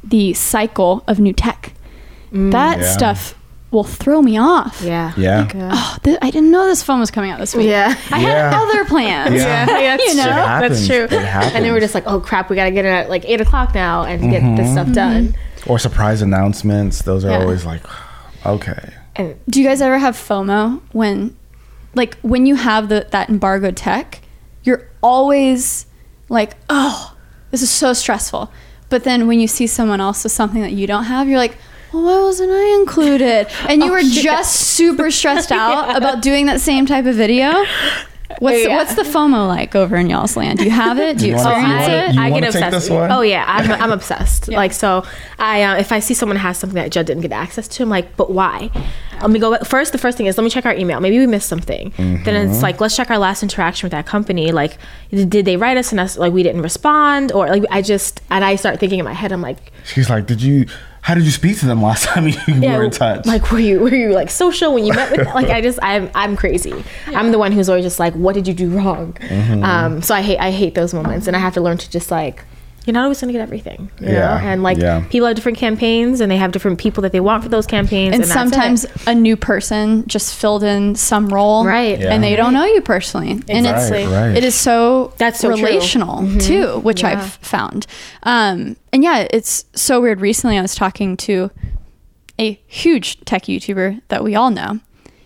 cycle of new tech. That stuff will throw me off. Yeah. Yeah. Like, Oh, I didn't know this phone was coming out this week. yeah. I had other plans. Yeah. that's You know? true. It happens. That's true. It happens. And then we're just like, oh crap, we gotta get it at like 8:00 now and get this stuff done. Or surprise announcements. Those are Yeah. always like, okay. And Do you guys ever have FOMO when you have that embargoed tech? You're always like, oh, this is so stressful. But then when you see someone else with something that you don't have, you're like, well, why wasn't I included? And you were just super stressed out about doing that same type of video. What's the FOMO like over in y'all's land? Do you have it? Do you experience it? You I wanna get take obsessed. this one? Oh yeah, I'm obsessed. Like so, I if I see someone has something that Judd didn't get access to, I'm like, but why? Let me go first. The first thing is let me check our email. Maybe we missed something. Then it's like let's check our last interaction with that company. Like, did they write us and us like we didn't respond, or like I start thinking in my head. I'm like, She's like, how did you speak to them last time you were in touch? Like, were you like social when you met with them? Like, I'm crazy. I'm the one who's always just like, what did you do wrong? So I hate those moments, and I have to learn to just like, you're not always gonna get everything, you know? And like people have different campaigns, and they have different people that they want for those campaigns, And that's sometimes it. a new person just filled in some role, Right. And they don't know you personally, and Exactly. Right. it is so That's so true. relational too, which I've found. And yeah, it's so weird. Recently, I was talking to a huge tech YouTuber that we all know,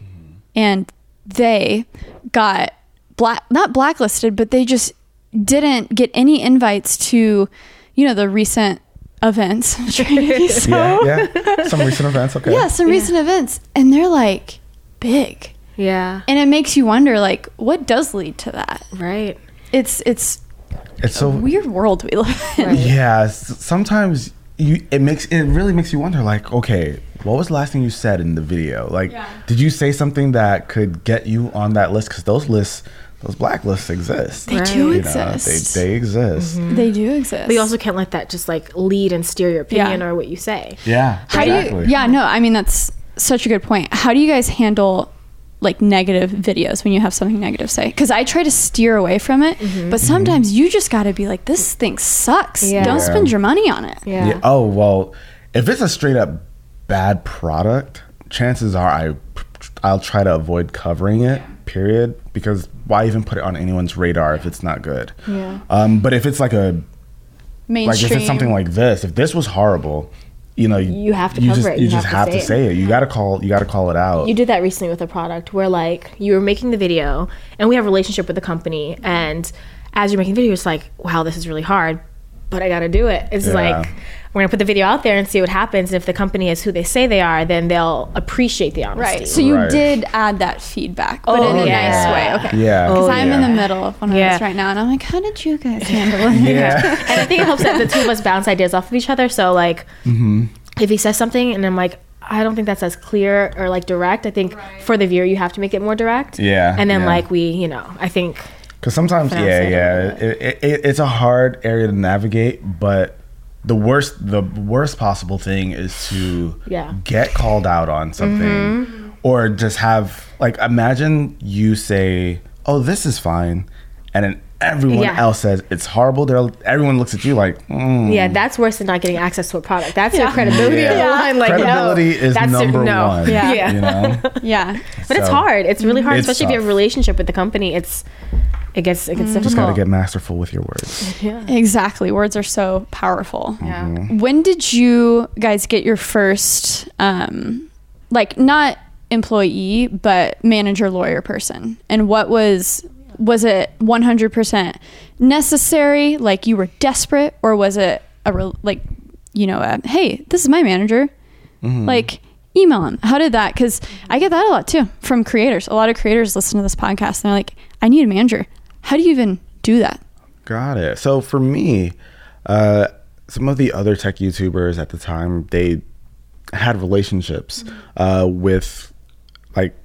and they got not blacklisted, but they just didn't get any invites to, the recent events. I'm trying to be so yeah. Some recent events, okay. yeah, some recent events, and they're like big, Yeah. and it makes you wonder, like, what does lead to that? Right. It's It's a so weird world we live in. Right. Yeah, sometimes it really makes you wonder, like, okay, what was the last thing you said in the video? Like, did you say something that could get you on that list? Because those blacklists exist. They do exist. They exist. They do exist. But you also can't let that just like lead and steer your opinion or what you say. Yeah. How exactly. do you? Yeah, no. I mean, that's such a good point. How do you guys handle like negative videos when you have something negative to say? Because I try to steer away from it, but sometimes you just got to be like, this thing sucks. Don't spend your money on it. Yeah. Oh, well, if it's a straight up bad product, chances are I'll try to avoid covering it, period, because why even put it on anyone's radar if it's not good? Yeah. But if it's like Mainstream. like if it's something like this, if this was horrible, you know, you have to cover it. You just have to say it. You gotta call it out. You did that recently with a product where like you were making the video and we have a relationship with the company, and as you're making the video, it's like, wow, this is really hard, but I gotta do it. It's like, we're gonna put the video out there and see what happens. And if the company is who they say they are, then they'll appreciate the honesty. Right. So you did add that feedback, but in a nice way. Okay. Yeah. Because I'm in the middle of one of those right now, and I'm like, how did you guys handle it? Yeah. And I think it helps that the two of us bounce ideas off of each other. So like, if he says something and I'm like, I don't think that's as clear or like direct. I think for the viewer, you have to make it more direct. Yeah. And then like I think. Because sometimes, it's a hard area to navigate, but the worst possible thing is to get called out on something, or just have like, imagine you say, "Oh, this is fine," and then everyone else says it's horrible. Everyone looks at you like, yeah, that's worse than not getting access to a product. That's your credibility on the line. Like, credibility is that's number one. Yeah. You know? Yeah. But it's hard. It's really hard, especially if you have tough. a relationship with the company. It gets difficult. Just gotta get masterful with your words. Exactly. Words are so powerful. Yeah. When did you guys get your first, like not employee, but manager, lawyer person? And what was it 100% necessary? Like you were desperate, or was it hey, this is my manager. Like email him. How did that? Because I get that a lot too from creators. A lot of creators listen to this podcast and they're like, I need a manager. How do you even do that? Got it. So for me, some of the other tech YouTubers at the time, they had relationships with, like,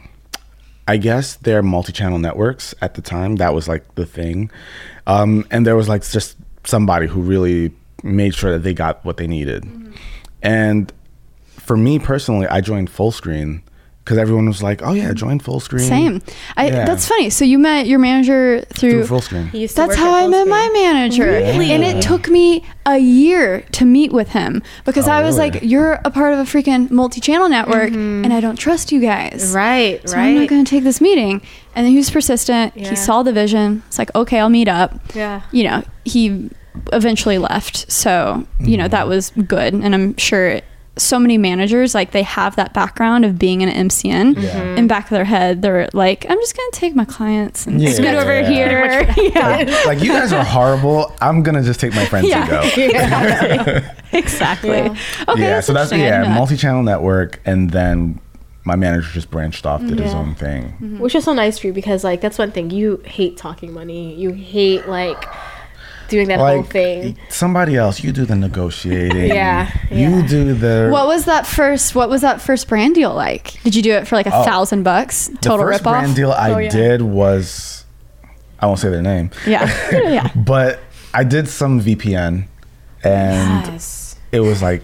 I guess their multi-channel networks at the time. That was like the thing. And there was like just somebody who really made sure that they got what they needed. And for me personally, I joined Fullscreen because everyone was like, "Oh yeah, join Fullscreen." Same. That's funny. So you met your manager through Fullscreen. That's how I met my manager. Really? And it took me a year to meet with him because I was like, "You're a part of a freaking multi-channel network, and I don't trust you guys." Right. So I'm not going to take this meeting. And then he was persistent. Yeah. He saw the vision. It's like, okay, I'll meet up. Yeah. You know, he eventually left. So, you know, that was good. And I'm sure so many managers, like, they have that background of being an MCN in back of their head. They're like, I'm just gonna take my clients and scoot over here. Like, you guys are horrible. I'm gonna just take my friends and go. Exactly. Yeah. Okay. So that's multi-channel network, and then my manager just branched off, did his own thing. Which is so nice for you because, like, that's one thing. You hate talking money. You hate, like, doing that whole thing. Somebody else, you do the negotiating. You do the. What was that first brand deal like? Did you do it for like $1,000 total the first ripoff? brand deal I did was, I won't say their name. Yeah. But I did some VPN, and it was like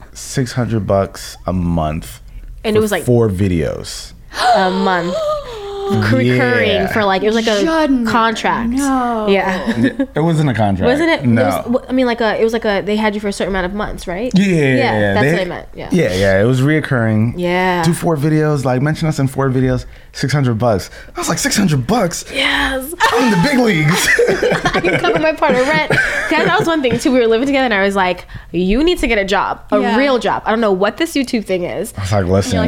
$600 a month. And it was like 4 videos a month. Recurring for like, it was like a contract. No. Yeah. It wasn't a contract. Wasn't it? No. It was like they had you for a certain amount of months, right? Yeah. That's what I meant. Yeah. It was reoccurring. Yeah. Do 4 videos, like mention us in 4 videos, $600. I was like, $600? Yes. I'm in the big leagues. I can cover my part of rent. Because that was one thing too. We were living together, and I was like, "You need to get a job, a real job. I don't know what this YouTube thing is." I was like, "Listen,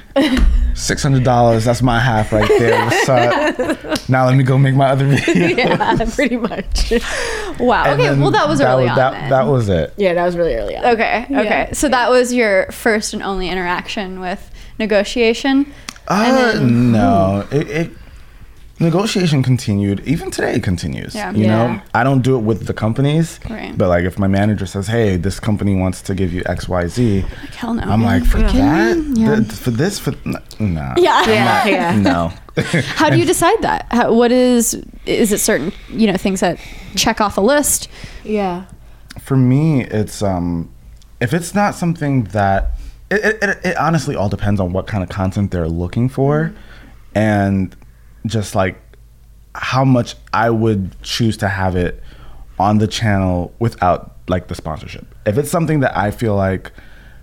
$600. That's my half right there. What's up? Now let me go make my other video." Yeah, pretty much. Wow. And okay. Well, that was early on. That was it. Yeah, that was really early on. Okay. So that was your first and only interaction with negotiation. No. negotiation continued. Even today it continues. Yeah. You know, I don't do it with the companies, Right. but like if my manager says, "Hey, this company wants to give you XYZ," Like, hell no. I'm like, "For that? Yeah. No. Yeah. No." How do you decide that? What is it certain, things that check off a list? Yeah. For me, it's if it's not something that it honestly all depends on what kind of content they're looking for, and just like how much I would choose to have it on the channel without like the sponsorship. If it's something that I feel like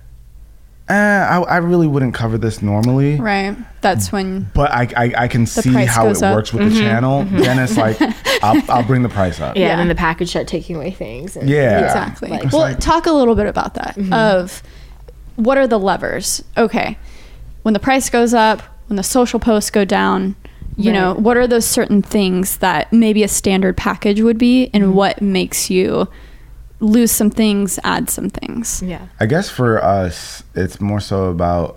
I really wouldn't cover this normally, Right. That's when. but I can see price how it goes up. works with the channel, then it's like I'll bring the price up. Yeah, Yeah. and then the package start taking away things. And, Yeah. Exactly. Like- Well, like- talk a little bit about that. Of what are the levers? Okay, when the price goes up, when the social posts go down, Right. what are those certain things that maybe a standard package would be, and what makes you lose some things, add some things? Yeah. I guess for us, it's more so about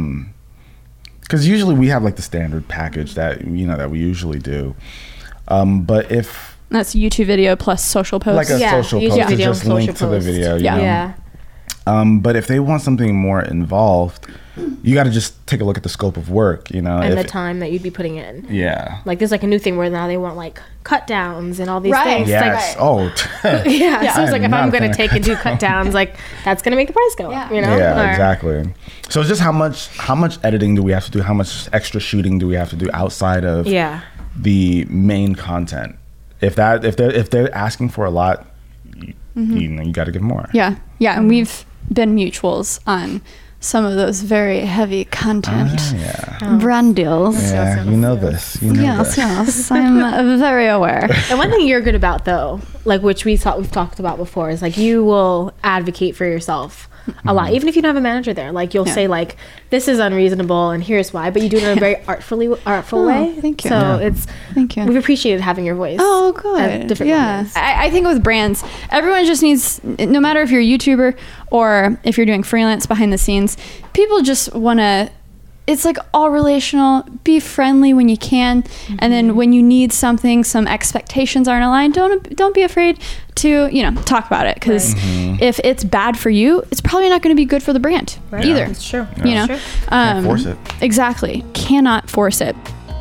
because usually we have like the standard package that that we usually do, but if That's YouTube video plus social posts. like a Yeah, social YouTube post is video, just linked to social the post. video, Yeah. Yeah. But if they want something more involved, you got to just take a look at the scope of work, And if the time that you'd be putting in. yeah. Like there's like a new thing where now they want like cut downs and all these Right. things. Yes. Oh. Yeah. So it's like I'm if not I'm a going fan. to take and do cut downs, like that's going to make the price go up, Yeah. Yeah, Or- exactly. So it's just how much editing do we have to do? How much extra shooting do we have to do outside of Yeah. the main content? If they're asking for a lot, you got to give more. Yeah. And we've been mutuals on some of those very heavy content Yeah. brand deals. Yeah, you know this. You know Yes, this. yes, I'm very aware. And one thing you're good about though, like which we've talked about before, is like you will advocate for yourself a lot, even if you don't have a manager there. Like you'll Yeah. say like this is unreasonable and here's why, but you do it in a very artful way. thank you. So Yeah. it's Thank you. we've appreciated having your voice. Oh, at good. different Yeah. moments. I think with brands, everyone just needs, no matter if you're a YouTuber or if you're doing freelance behind the scenes, people just want to, it's like all relational, be friendly when you can. And then when you need something, some expectations aren't aligned, don't be afraid to, talk about it. Because if it's bad for you, it's probably not going to be good for the brand Right. either. It's true. You know? It's true. Can't force it. Exactly. Cannot force it.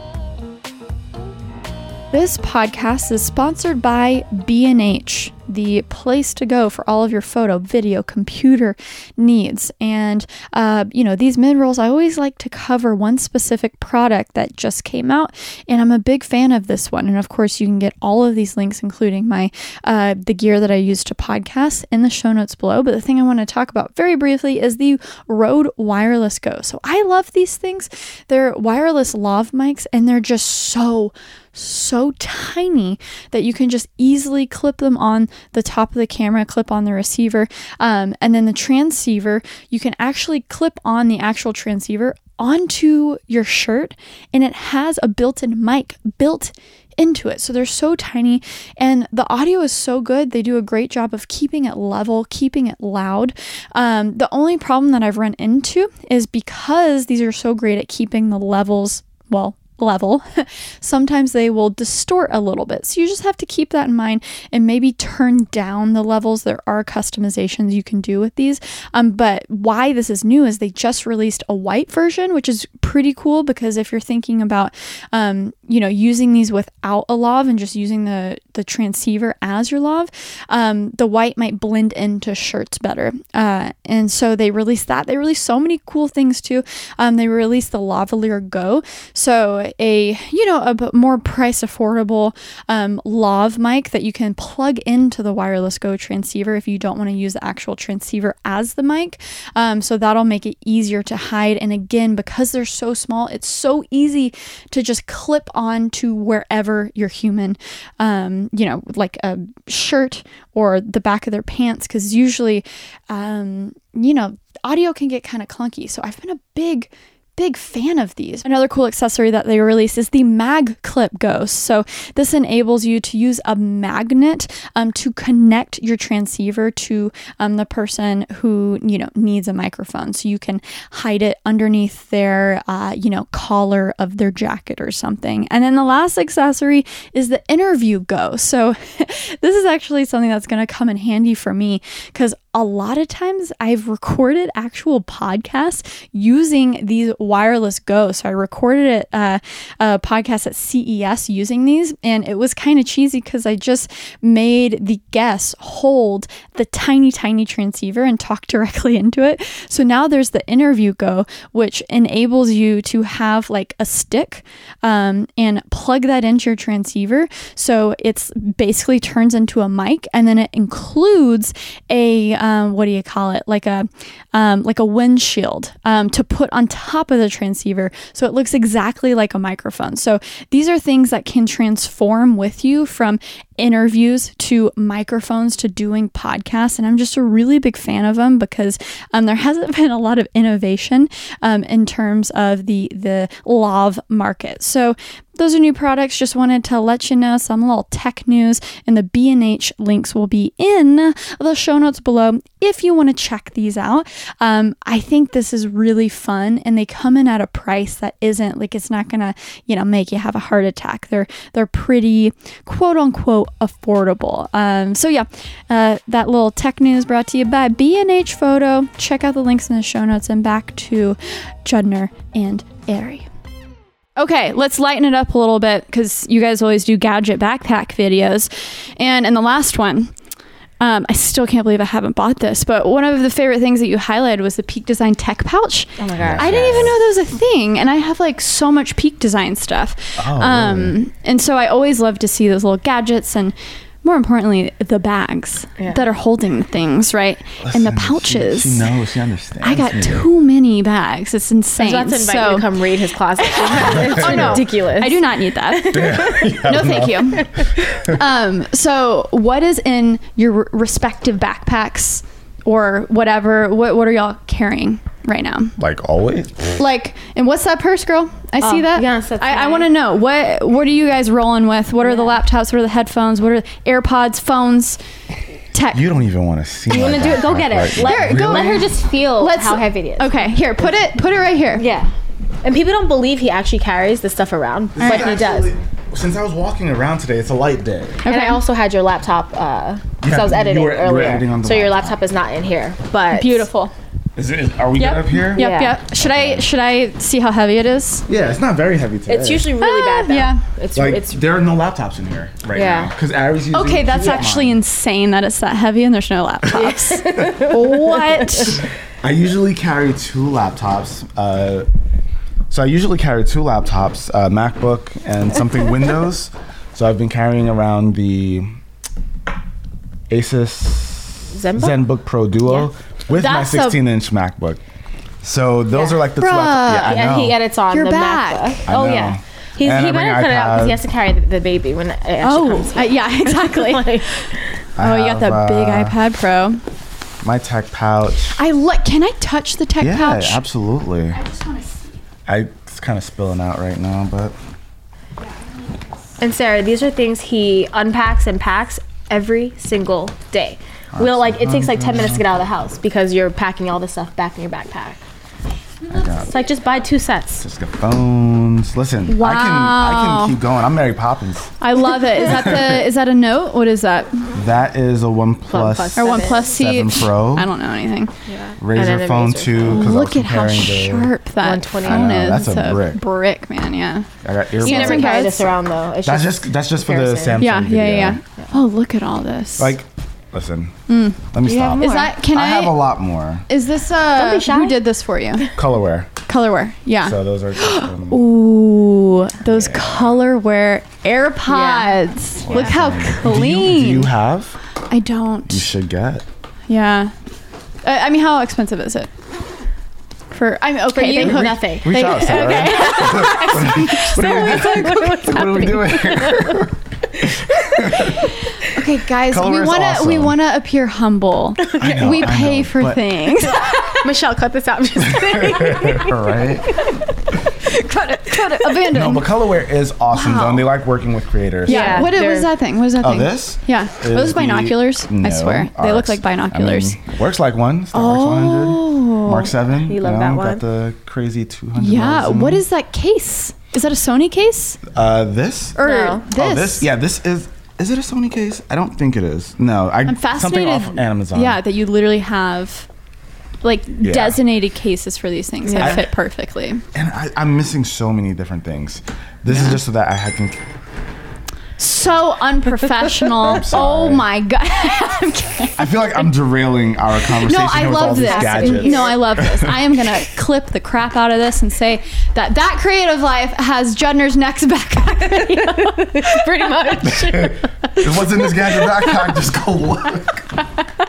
This podcast is sponsored by B&H, the place to go for all of your photo, video, computer needs. And, these mid-rolls, I always like to cover one specific product that just came out, and I'm a big fan of this one. And of course, you can get all of these links, including my the gear that I use to podcast, in the show notes below. But the thing I want to talk about very briefly is the Rode Wireless Go. So I love these things. They're wireless lav mics, and they're just so tiny that you can just easily clip them on the top of the camera, clip on the receiver, and then the transceiver, you can actually clip on the actual transceiver onto your shirt, and it has a built-in mic built into it. So they're so tiny, and the audio is so good. They do a great job of keeping it level, keeping it loud. The only problem that I've run into is because these are so great at keeping the levels, level, sometimes they will distort a little bit. So you just have to keep that in mind and maybe turn down the levels. There are customizations you can do with these. But why this is new is they just released a white version, which is pretty cool, because if you're thinking about, using these without a lav and just using the transceiver as your lav, the white might blend into shirts better. And so they released that. They released so many cool things too. They released the Lavalier Go. So a more price affordable lav mic that you can plug into the Wireless Go transceiver if you don't want to use the actual transceiver as the mic. So that'll make it easier to hide. And again, because they're so small, it's so easy to just clip on to wherever you're human, like a shirt or the back of their pants. Because usually, audio can get kind of clunky. So I've been a big big fan of these. Another cool accessory that they released is the Mag Clip Ghost. So this enables you to use a magnet to connect your transceiver to the person who, needs a microphone. So you can hide it underneath their, collar of their jacket or something. And then the last accessory is the Interview Ghost. So this is actually something that's going to come in handy for me because a lot of times I've recorded actual podcasts using these wireless ghosts. I recorded a podcast at CES using these, and it was kind of cheesy because I just made the guests hold the tiny transceiver and talk directly into it. So now there's the Interview Go, which enables you to have like a stick and plug that into your transceiver. So it's basically turns into a mic, and then it includes a like a windshield to put on top of the transceiver, so it looks exactly like a microphone. So these are things that can transform with you from interviews to microphones to doing podcasts, and I'm just a really big fan of them because there hasn't been a lot of innovation in terms of the lav market. So those are new products. Just wanted to let you know some little tech news, and the B&H links will be in the show notes below if you want to check these out. I think this is really fun, and they come in at a price that isn't like, it's not gonna make you have a heart attack. They're pretty quote unquote affordable. So yeah, that little tech news brought to you by B&H Photo. Check out the links in the show notes, and back to Judner and Ari. Okay, let's lighten it up a little bit because you guys always do gadget backpack videos. And in the last one, I still can't believe I haven't bought this, but one of the favorite things that you highlighted was the Peak Design Tech Pouch. Oh my gosh. I didn't even know that was a thing, and I have like so much Peak Design stuff. Really? And so I always love to see those little gadgets and, more importantly, the bags that are holding the things, right? Listen, and the pouches. She knows. She understands. I got me. too many bags. It's insane. I was about to invite you to come read his closet. It's ridiculous. I do not need that. No, thank you. So what is in your respective backpacks or whatever? What are y'all carrying right now? Like always. Like, and what's that purse, girl? I see that. Yes, that's I right. want to know what are you guys rolling with? What are the laptops? What are the headphones? What are the AirPods, phones, tech? You don't even want to see. You want to do it? Go get it. Let her just feel how heavy it is. Okay, here, put it right here. Yeah. And people don't believe he actually carries the stuff around, but he does. Since I was walking around today, it's a light day. And I also had your laptop because I was editing you were earlier. editing on the so your laptop. laptop is not in here. But Beautiful. Are we good up here? Yep. Yeah. Should I see how heavy it is? Yeah, it's not very heavy today. it's usually really bad though. Yeah. It's there are no laptops in here right now because Ari's using. Okay, that's actually insane that it's that heavy and there's no laptops. What? I usually carry two laptops. MacBook and something Windows. So I've been carrying around the Asus ZenBook Pro Duo with That's my 16-inch MacBook. So those are like the two laptops. Yeah, I know. Yeah, he edits on You're the back. MacBook. I Oh know. yeah. He And I better bring cut it out because iPad. he has to carry the baby when it actually comes. Yeah, exactly. Like, You got that big iPad Pro. My tech pouch. Can I touch the tech pouch? Yeah, absolutely. I just want to see. It's kind of spilling out right now, but and Sarah, these are things he unpacks and packs every single day. It takes like 10 minutes to get out of the house because you're packing all this stuff back in your backpack. It's like just buy 2 sets. just the phones. Listen, Wow. I can keep going. I'm Mary Poppins. I love it. Is that a Note? What is that? That is a OnePlus Or OnePlus C? 7 Pro. I don't know anything. And Razer then a phone Razer 2 because I was Look at how comparing sharp that 120. phone I know, is. that's a It's brick. man. Yeah. I got earbuds. You never Samsung carry does. this around though. It's That's just for the comparison. Samsung video. Yeah. Oh, look at all this. Listen. Let me stop. Is that? Can I have a lot more. Is this be shy. who did this for you? Colorware. Colorware. Yeah. So those are. Ooh, those colorware AirPods. Look how clean. Do you have? I don't. You should get. Yeah. I mean, how expensive is it? Okay. For you, they hook- nothing. Reach out, Sarah. What are we doing? Okay, guys, Colorware's we awesome. want to appear humble. We pay for but- things. Michelle, cut this out. I'm just kidding. Right? Cut it. Abandon. No, but Colorware is awesome though, and they like working with creators. Yeah. What was that thing? What is that thing? This? Yeah. Are those binoculars? No, I swear. They look like binoculars. I mean, works like one. It's the Mark 100. Mark 7. You love that one. Got the crazy 200. Yeah. What is that case? Is that a Sony case? This? Or No. this? Oh, this? Yeah, this is. Is it a Sony case? I don't think it is. No, I'm fascinated. Something off Amazon. Yeah, that you literally have like designated cases for these things that fit perfectly. And I'm missing so many different things. This is just so that I can. So unprofessional. Oh my god. I'm kidding. I feel like I'm derailing our conversation. No, I with all love these this. gadgets. No, I love this. I am gonna clip the crap out of this and say that creative life has Judner's next backpack video. Pretty much. What's in this gadget backpack? Just go look.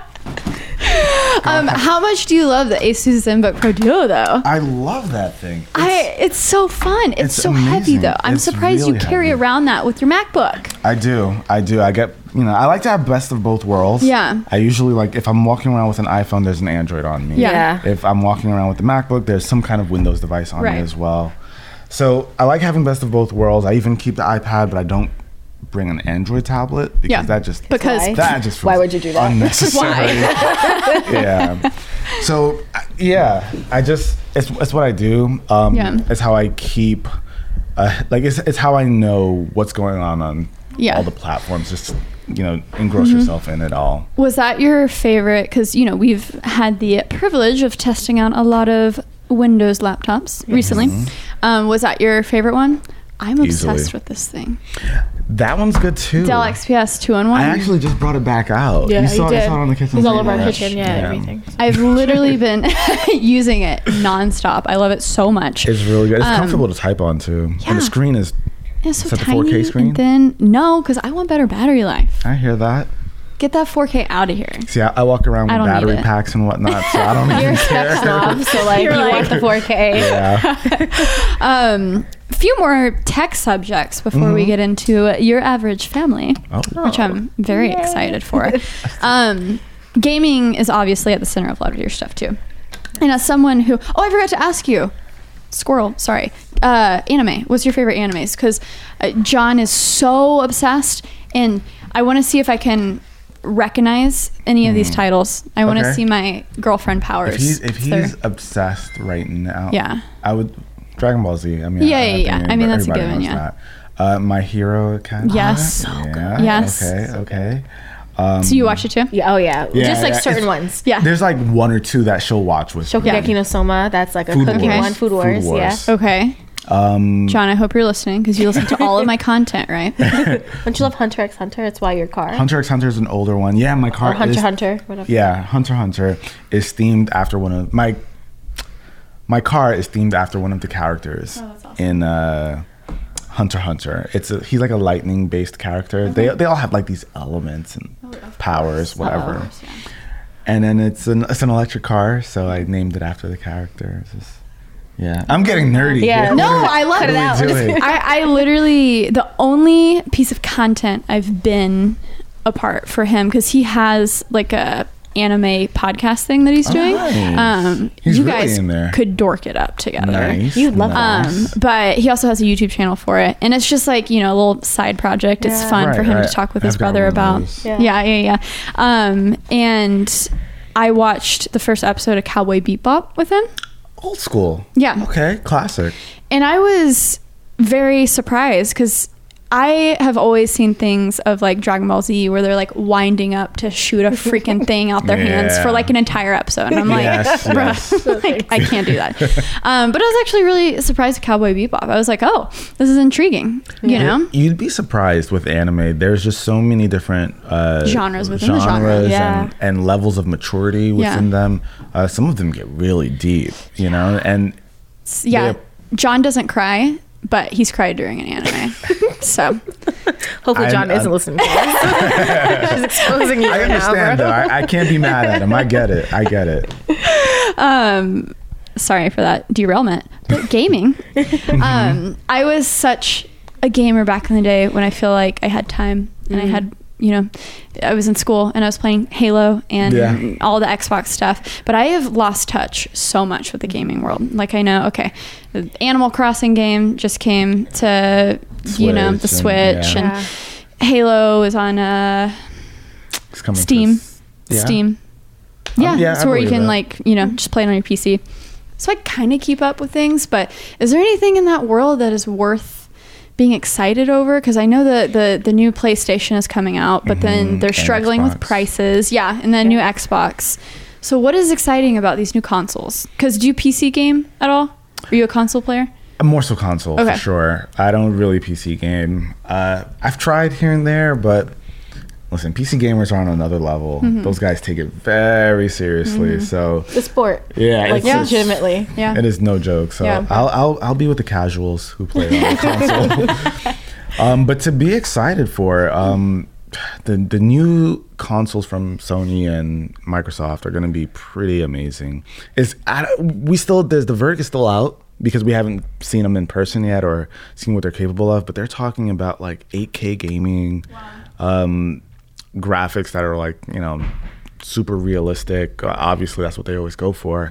How much do you love the Asus ZenBook Pro Duo though? I love that thing. It's so fun. It's so heavy amazing. though. I'm It's surprised really you carry heavy. around that with your MacBook. I do. I get, I like to have best of both worlds. Yeah. I usually like, if I'm walking around with an iPhone, there's an Android on me. Yeah. If I'm walking around with the MacBook, there's some kind of Windows device on me as well. So I like having best of both worlds. I even keep the iPad, but I don't bring an Android tablet because that just feels Why would you do that? unnecessary. Yeah. So it's what I do. It's how I keep it's how I know what's going on all the platforms. Just engross yourself in it all. Was that your favorite? Because we've had the privilege of testing out a lot of Windows laptops recently. Was that your favorite one? I'm obsessed with this thing. That one's good too. Dell XPS 2-in-1. I actually just brought it back out. Yeah, you saw did. it on the kitchen. It was all table, over our right? kitchen. Yeah, everything. I've literally been using it nonstop. I love it so much. It's really good. It's comfortable to type on too. And the screen is it's so is that the tiny 4K screen? and thin. No, because I want better battery life. I hear that. Get that 4K out of here. See, I walk around with don't need battery it. packs and whatnot, so I don't You're a even spec care. snob, so like you want the 4K. Yeah. A few more tech subjects before we get into your average family, which I'm very excited for. Gaming is obviously at the center of a lot of your stuff too. And as someone who, I forgot to ask you, anime. What's your favorite animes? Because John is so obsessed, and I want to see if I can recognize any of these titles. I want to see my girlfriend powers. If he's obsessed right now, I would Dragon Ball Z. I mean, I mean, that's a given. My Hero Academia. Yes, so good. Yes. Okay. So you watch it too? Yeah. Oh yeah. Just like certain ones. Yeah. There's like one or two that she'll watch with me. Shokugeki no Soma. That's like a Food cooking Wars. one. Food Wars. Yeah. Okay. John, I hope you're listening because you listen to all of my content, right? Don't you love Hunter x Hunter? It's why your car. Hunter x Hunter is an older one. Yeah, my car Or Hunter is. x Hunter. Whatever. Yeah, Hunter x Hunter is themed after one of my car is themed after one of the characters in Hunter x Hunter. He's like a lightning based character. They all have like these elements and powers, whatever. And then it's an electric car, so I named it after the character. Yeah, I'm getting nerdy. Yeah, here. No, I love it. I literally, the only piece of content I've been a part for him, because he has like a anime podcast thing that he's doing. Nice. He's you really guys in there. could dork it up together. Nice. You'd love that. But he also has a YouTube channel for it, and it's just like a little side project. It's fun for him to talk with his I've got brother one of about. those. Yeah. And I watched the first episode of Cowboy Bebop with him. Old school. Yeah. Okay, classic. And I was very surprised because I have always seen things of like Dragon Ball Z where they're like winding up to shoot a freaking thing out their hands for like an entire episode. And I'm like, bruh, like, I can't do that. But I was actually really surprised at Cowboy Bebop. I was like, oh, this is intriguing, you know? You'd be surprised with anime. There's just so many different genres within the genre. and levels of maturity within them. Some of them get really deep, and John doesn't cry, but he's cried during an anime. So hopefully John isn't listening to this. She's exposing you I right understand now, though. I can't be mad at him. I get it. Sorry for that derailment. But gaming. I was such a gamer back in the day when I feel like I had time and I had I was in school and I was playing Halo and all the Xbox stuff, but I have lost touch so much with the gaming world. Like I know, okay, the Animal Crossing game just came to, the Switch and Halo is on Steam. Steam. So where you can just play it on your PC. So I kind of keep up with things, but is there anything in that world that is worth being excited over? Because I know the new PlayStation is coming out, but then they're struggling with prices. Yeah, and then new Xbox. So what is exciting about these new consoles? Because do you PC game at all? Are you a console player? I'm more so console for sure. I don't really PC game. I've tried here and there, but listen, PC gamers are on another level. Those guys take it very seriously. So the sport, legitimately, it is no joke. So I'll be with the casuals who play on the console. But to be excited for the new consoles from Sony and Microsoft are going to be pretty amazing. The verdict is still out because we haven't seen them in person yet or seen what they're capable of. But they're talking about like 8K gaming. Graphics that are like super realistic. Obviously that's what they always go for,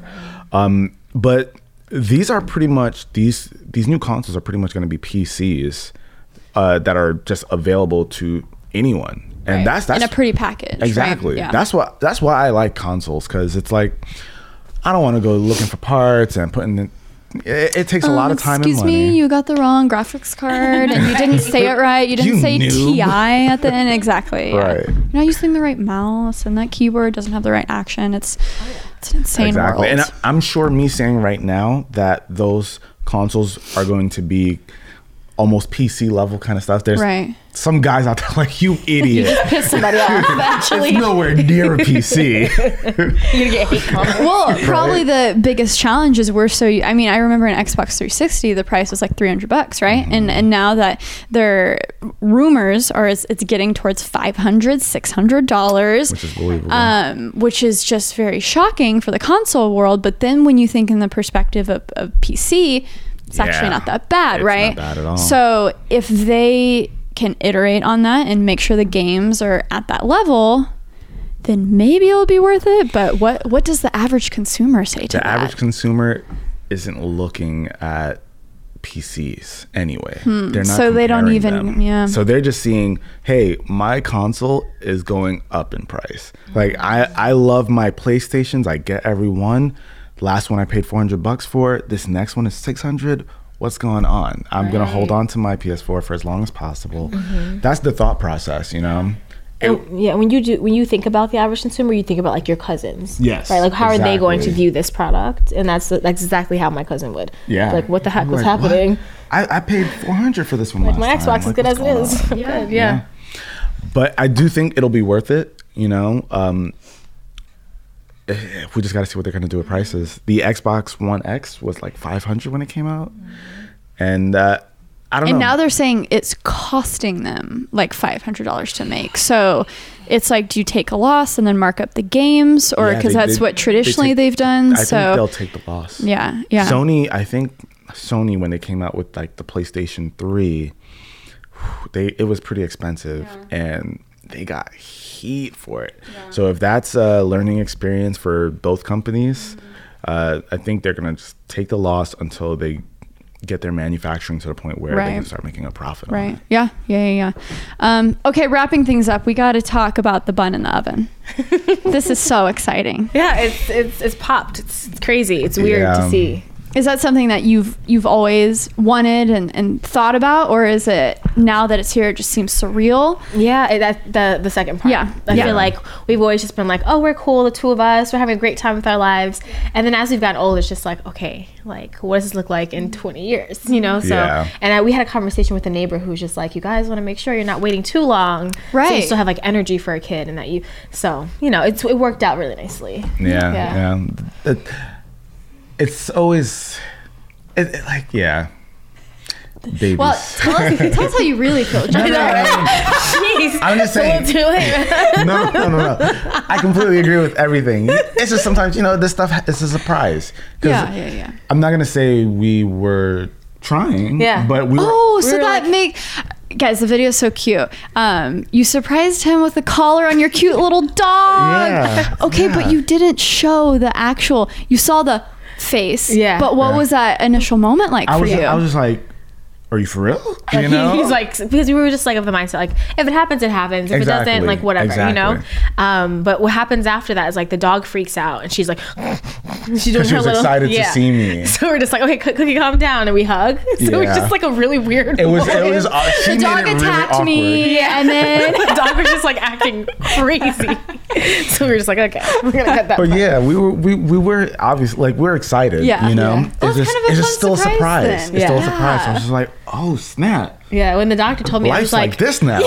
but these are pretty much these new consoles are pretty much going to be PCs that are just available to anyone, and that's in a pretty package. Exactly. Right? Yeah. That's why I like consoles, because it's like I don't want to go looking for parts and putting in. It takes a lot of time and money. Excuse me, you got the wrong graphics card and you didn't say it right. You didn't say TI at the end. Exactly. Right. You're not using the right mouse and that keyboard doesn't have the right action. It's an insane world. And I'm sure me saying right now that those consoles are going to be almost PC level kind of stuff. There's some guys out there like, you idiot. You just pissed somebody off, actually. It's nowhere near a PC. You're going to get hate comments. Well, probably the biggest challenges were I remember in Xbox 360, the price was like $300, right? And now that their rumors are it's getting towards $500, $600. Which is believable. Which is just very shocking for the console world. But then when you think in the perspective of PC, it's actually not that bad, right? It's not bad at all. So if they can iterate on that and make sure the games are at that level, then maybe it'll be worth it. But what does the average consumer say to that? The average consumer isn't looking at PCs anyway. They're not. So they don't even. Yeah. So they're just seeing, hey, my console is going up in price. Like I love my PlayStations. I get every one. Last one I paid $400 for. This next one is $600. What's going on? I'm gonna hold on to my PS4 for as long as possible. That's the thought process, And when you think about the average consumer, you think about like your cousins. Yes. Right. Like how are they going to view this product? And that's exactly how my cousin would. Yeah. Like what the heck was happening? I paid $400 for this one. Like my Xbox is good as it is. Yeah. But I do think it'll be worth it. We just got to see what they're going to do with prices. The Xbox One X was like $500 when it came out. And I don't know. And now they're saying it's costing them like $500 to make. So it's like, do you take a loss and then mark up the games? Or because that's what traditionally they've done. I think they'll take the loss. Yeah. Sony, when they came out with like the PlayStation 3, it was pretty expensive. And they got heat for it. So if that's a learning experience for both companies, I think they're gonna just take the loss until they get their manufacturing to the point where they can start making a profit. Right. Yeah. Okay, wrapping things up, we got to talk about the bun in the oven. This is so exciting. Yeah, it's popped. It's crazy. It's weird to see. Is that something that you've always wanted and thought about, or is it now that it's here it just seems surreal? Yeah, the second part. Yeah, I feel like we've always just been like, oh, we're cool, the two of us, we're having a great time with our lives, and then as we've gotten older, it's just like, okay, like what does this look like in 20 years? So and we had a conversation with a neighbor who was just like, you guys want to make sure you're not waiting too long, right? So you still have like energy for a kid, and that it worked out really nicely. Yeah. It's always babies. Well, tell us how you really feel. I'm just saying. No. I completely agree with everything. It's just sometimes, this stuff is a surprise. Yeah. I'm not gonna say we were trying. Yeah. But we were. Oh, so that Guys, the video is so cute. You surprised him with a collar on your cute little dog. Yeah. Okay, Yeah. but you didn't show the actual. You saw the face. Yeah. But what was that initial moment like for you? I was just like, are you for real? Like, You know? he's like, because we were just like of the mindset, like if it happens, it happens. If it doesn't, like whatever, you know. Exactly. But what happens after that is like the dog freaks out and she's like, she's doing she her was little, excited to see me. So we're just like, okay, Cookie, calm down, and we hug. So it's Yeah. just like a really weird. It was. moment. She the made dog it really attacked awkward. me, and then the dog was just like acting crazy. So we were just like, okay, we're gonna cut that. But part. yeah, we were obviously like we're excited. Yeah. You know, Yeah. Well, it's kind of a just fun still a surprise surprise. then. It's still a Yeah. surprise. So I was just like, oh snap. Yeah, when the doctor told me, I was Life's like this now.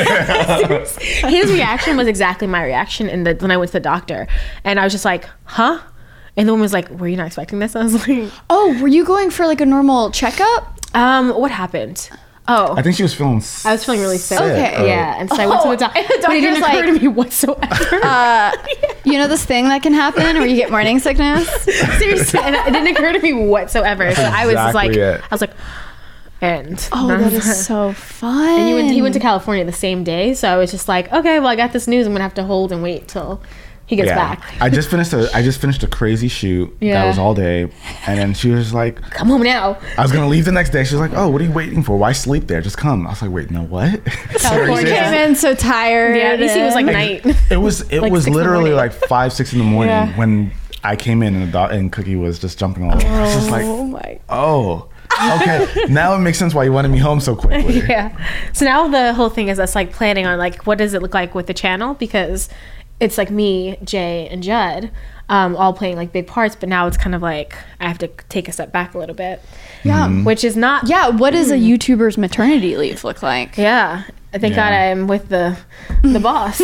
his reaction was exactly my reaction when I went to the doctor, and I was just like, huh? And the woman was like, were you not expecting this? I was like, oh, were you going for like a normal checkup? what happened? Oh, I think she was feeling. I was feeling really sick. Okay. Yeah, and so I went to the doctor. and the But it didn't doctor's occur to me whatsoever. You know this thing that can happen where you get morning sickness? Seriously, and it didn't occur to me whatsoever. So I was just like, exactly it. I was like, and Oh, that is so fun. And he went to California the same day, so I was just like, okay, well, I got this news. I'm gonna have to hold and wait till he gets back. I just finished a crazy shoot. Yeah. That was all day, and then she was like, Come home now. I was gonna leave the next day. She was like, oh, what are you waiting for? Why sleep there? Just come. I was like, wait, no, what? California. Came in so tired. Yeah, DC was like and- night. It was Like 6 in the literally morning. like 5, 6 in the morning Yeah. when I came in and Cookie was just jumping all over. I was just like, my. oh, okay. Now it makes sense why you wanted me home so quickly. Yeah. So now the whole thing is us like planning on like what does it look like with the channel, because it's like me, Jay, and Judd all playing like big parts, but now it's kind of like I have to take a step back a little bit, Yeah. which is not. Yeah. What does a YouTuber's maternity leave look like? Yeah. Thank God Yeah. I'm with the boss.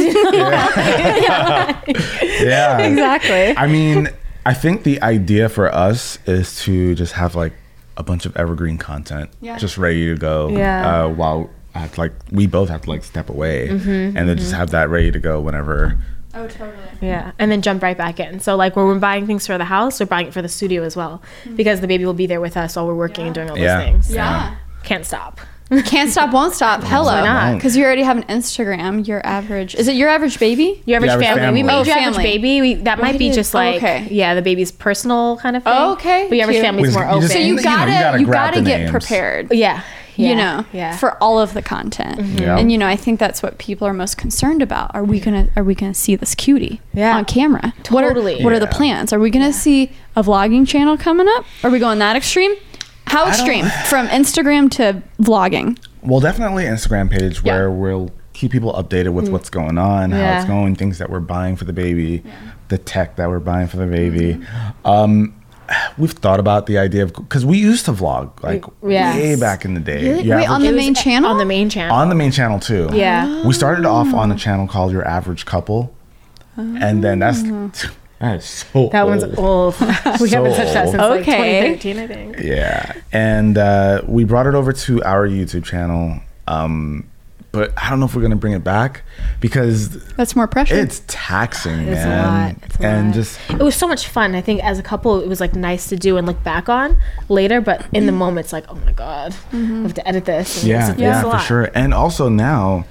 Yeah. Exactly. I mean, I think the idea for us is to just have like a bunch of evergreen content just ready to go. Yeah. While I have to, like we both have to like step away and then just have that ready to go whenever. Oh, totally. Yeah, and then jump right back in. So like when we're buying things for the house, we're buying it for the studio as well, because the baby will be there with us while we're working and doing all those Yeah. things. Yeah. Can't stop. Can't stop, won't stop. Hello. Why not? Because you already have an Instagram. Your average. Is it your average baby? Your average Your average family. We family. made Oh, your average family. baby. That might be did- just oh, like okay. yeah, the baby's personal kind of thing. Oh, okay, But your average cute. family's more You open. just- So you You know, you gotta, gotta you grab gotta the get names. yeah. prepared. Yeah. You know, Yeah. for all of the content. Yeah. And you know, I think that's what people are most concerned about. Are we gonna see this cutie Yeah. on camera? Totally. What are the Yeah. plans? Are we gonna see a vlogging channel coming up? Are we going that extreme? How extreme? From Instagram to vlogging. Well, definitely Instagram page where we'll keep people updated with what's going on, how Yeah. it's going, things that we're buying for the baby, the tech that we're buying for the baby. We've thought about the idea of, because we used to vlog like Yes. way back in the day. Really? Your Wait, on average- the main channel? On the main channel. on the main channel too. Yeah. We started off on a channel called Your Average Couple, and then that is so That one's old. We So haven't touched that since like Okay. 2013, I think. Yeah, and we brought it over to our YouTube channel, but I don't know if we're gonna bring it back because That's more pressure. it's taxing, It's a man. lot. It's a and lot. just It was so much fun. I think as a couple, it was like nice to do and look back on later. But in the moment, it's like, oh my god, I have to edit this. And yeah, it's yeah, a for lot. sure. And also now,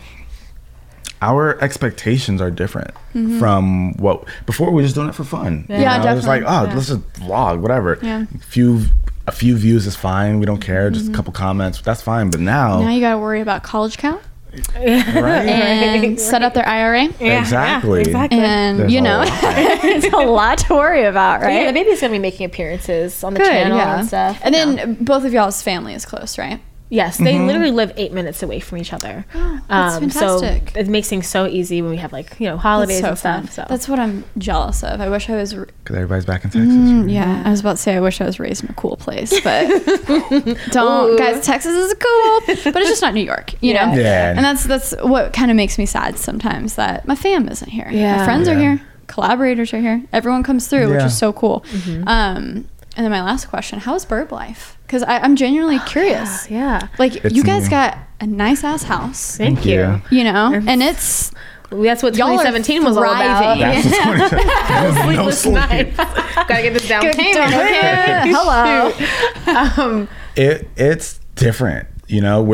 our expectations are different from what before. We were just doing it for fun. Yeah. You Yeah, know? It was like, definitely. oh, Yeah. let's just vlog, whatever. Yeah. A few views is fine. We don't care. Just a couple comments. That's fine. But now you gotta worry about college count right? and set up their IRA. Yeah, Exactly. Yeah, exactly. And There's you a know, lot. it's a lot to worry about, Yeah, the right? baby's gonna be making appearances on the Good, channel yeah. and stuff. And then both of y'all's family is close, right? yes, they literally live 8 minutes away from each other. that's fantastic. So it makes things so easy when we have like holidays and stuff. So That's what I'm jealous of. I wish I was. Because everybody's back in Texas. right? Yeah, I was about to say I wish I was raised in a cool place, but don't, guys. Texas is cool, but it's just not New York, you know. Yeah. And that's what kind of makes me sad sometimes that my fam isn't here. Yeah. My friends are Yeah. here, collaborators are here, everyone comes through, which Yeah. is so cool. And then my last question: how's Bird Life? Because I'm genuinely curious. yeah. Like It's you guys new. got a nice ass house, Thank you. you know, and it's That's what Y'all are 2017 was all about. thriving. That's what's no Sleepless sleep. nights. Gotta get this down Good payment. down Okay. payment. Hello. Um, It's different. You know, we're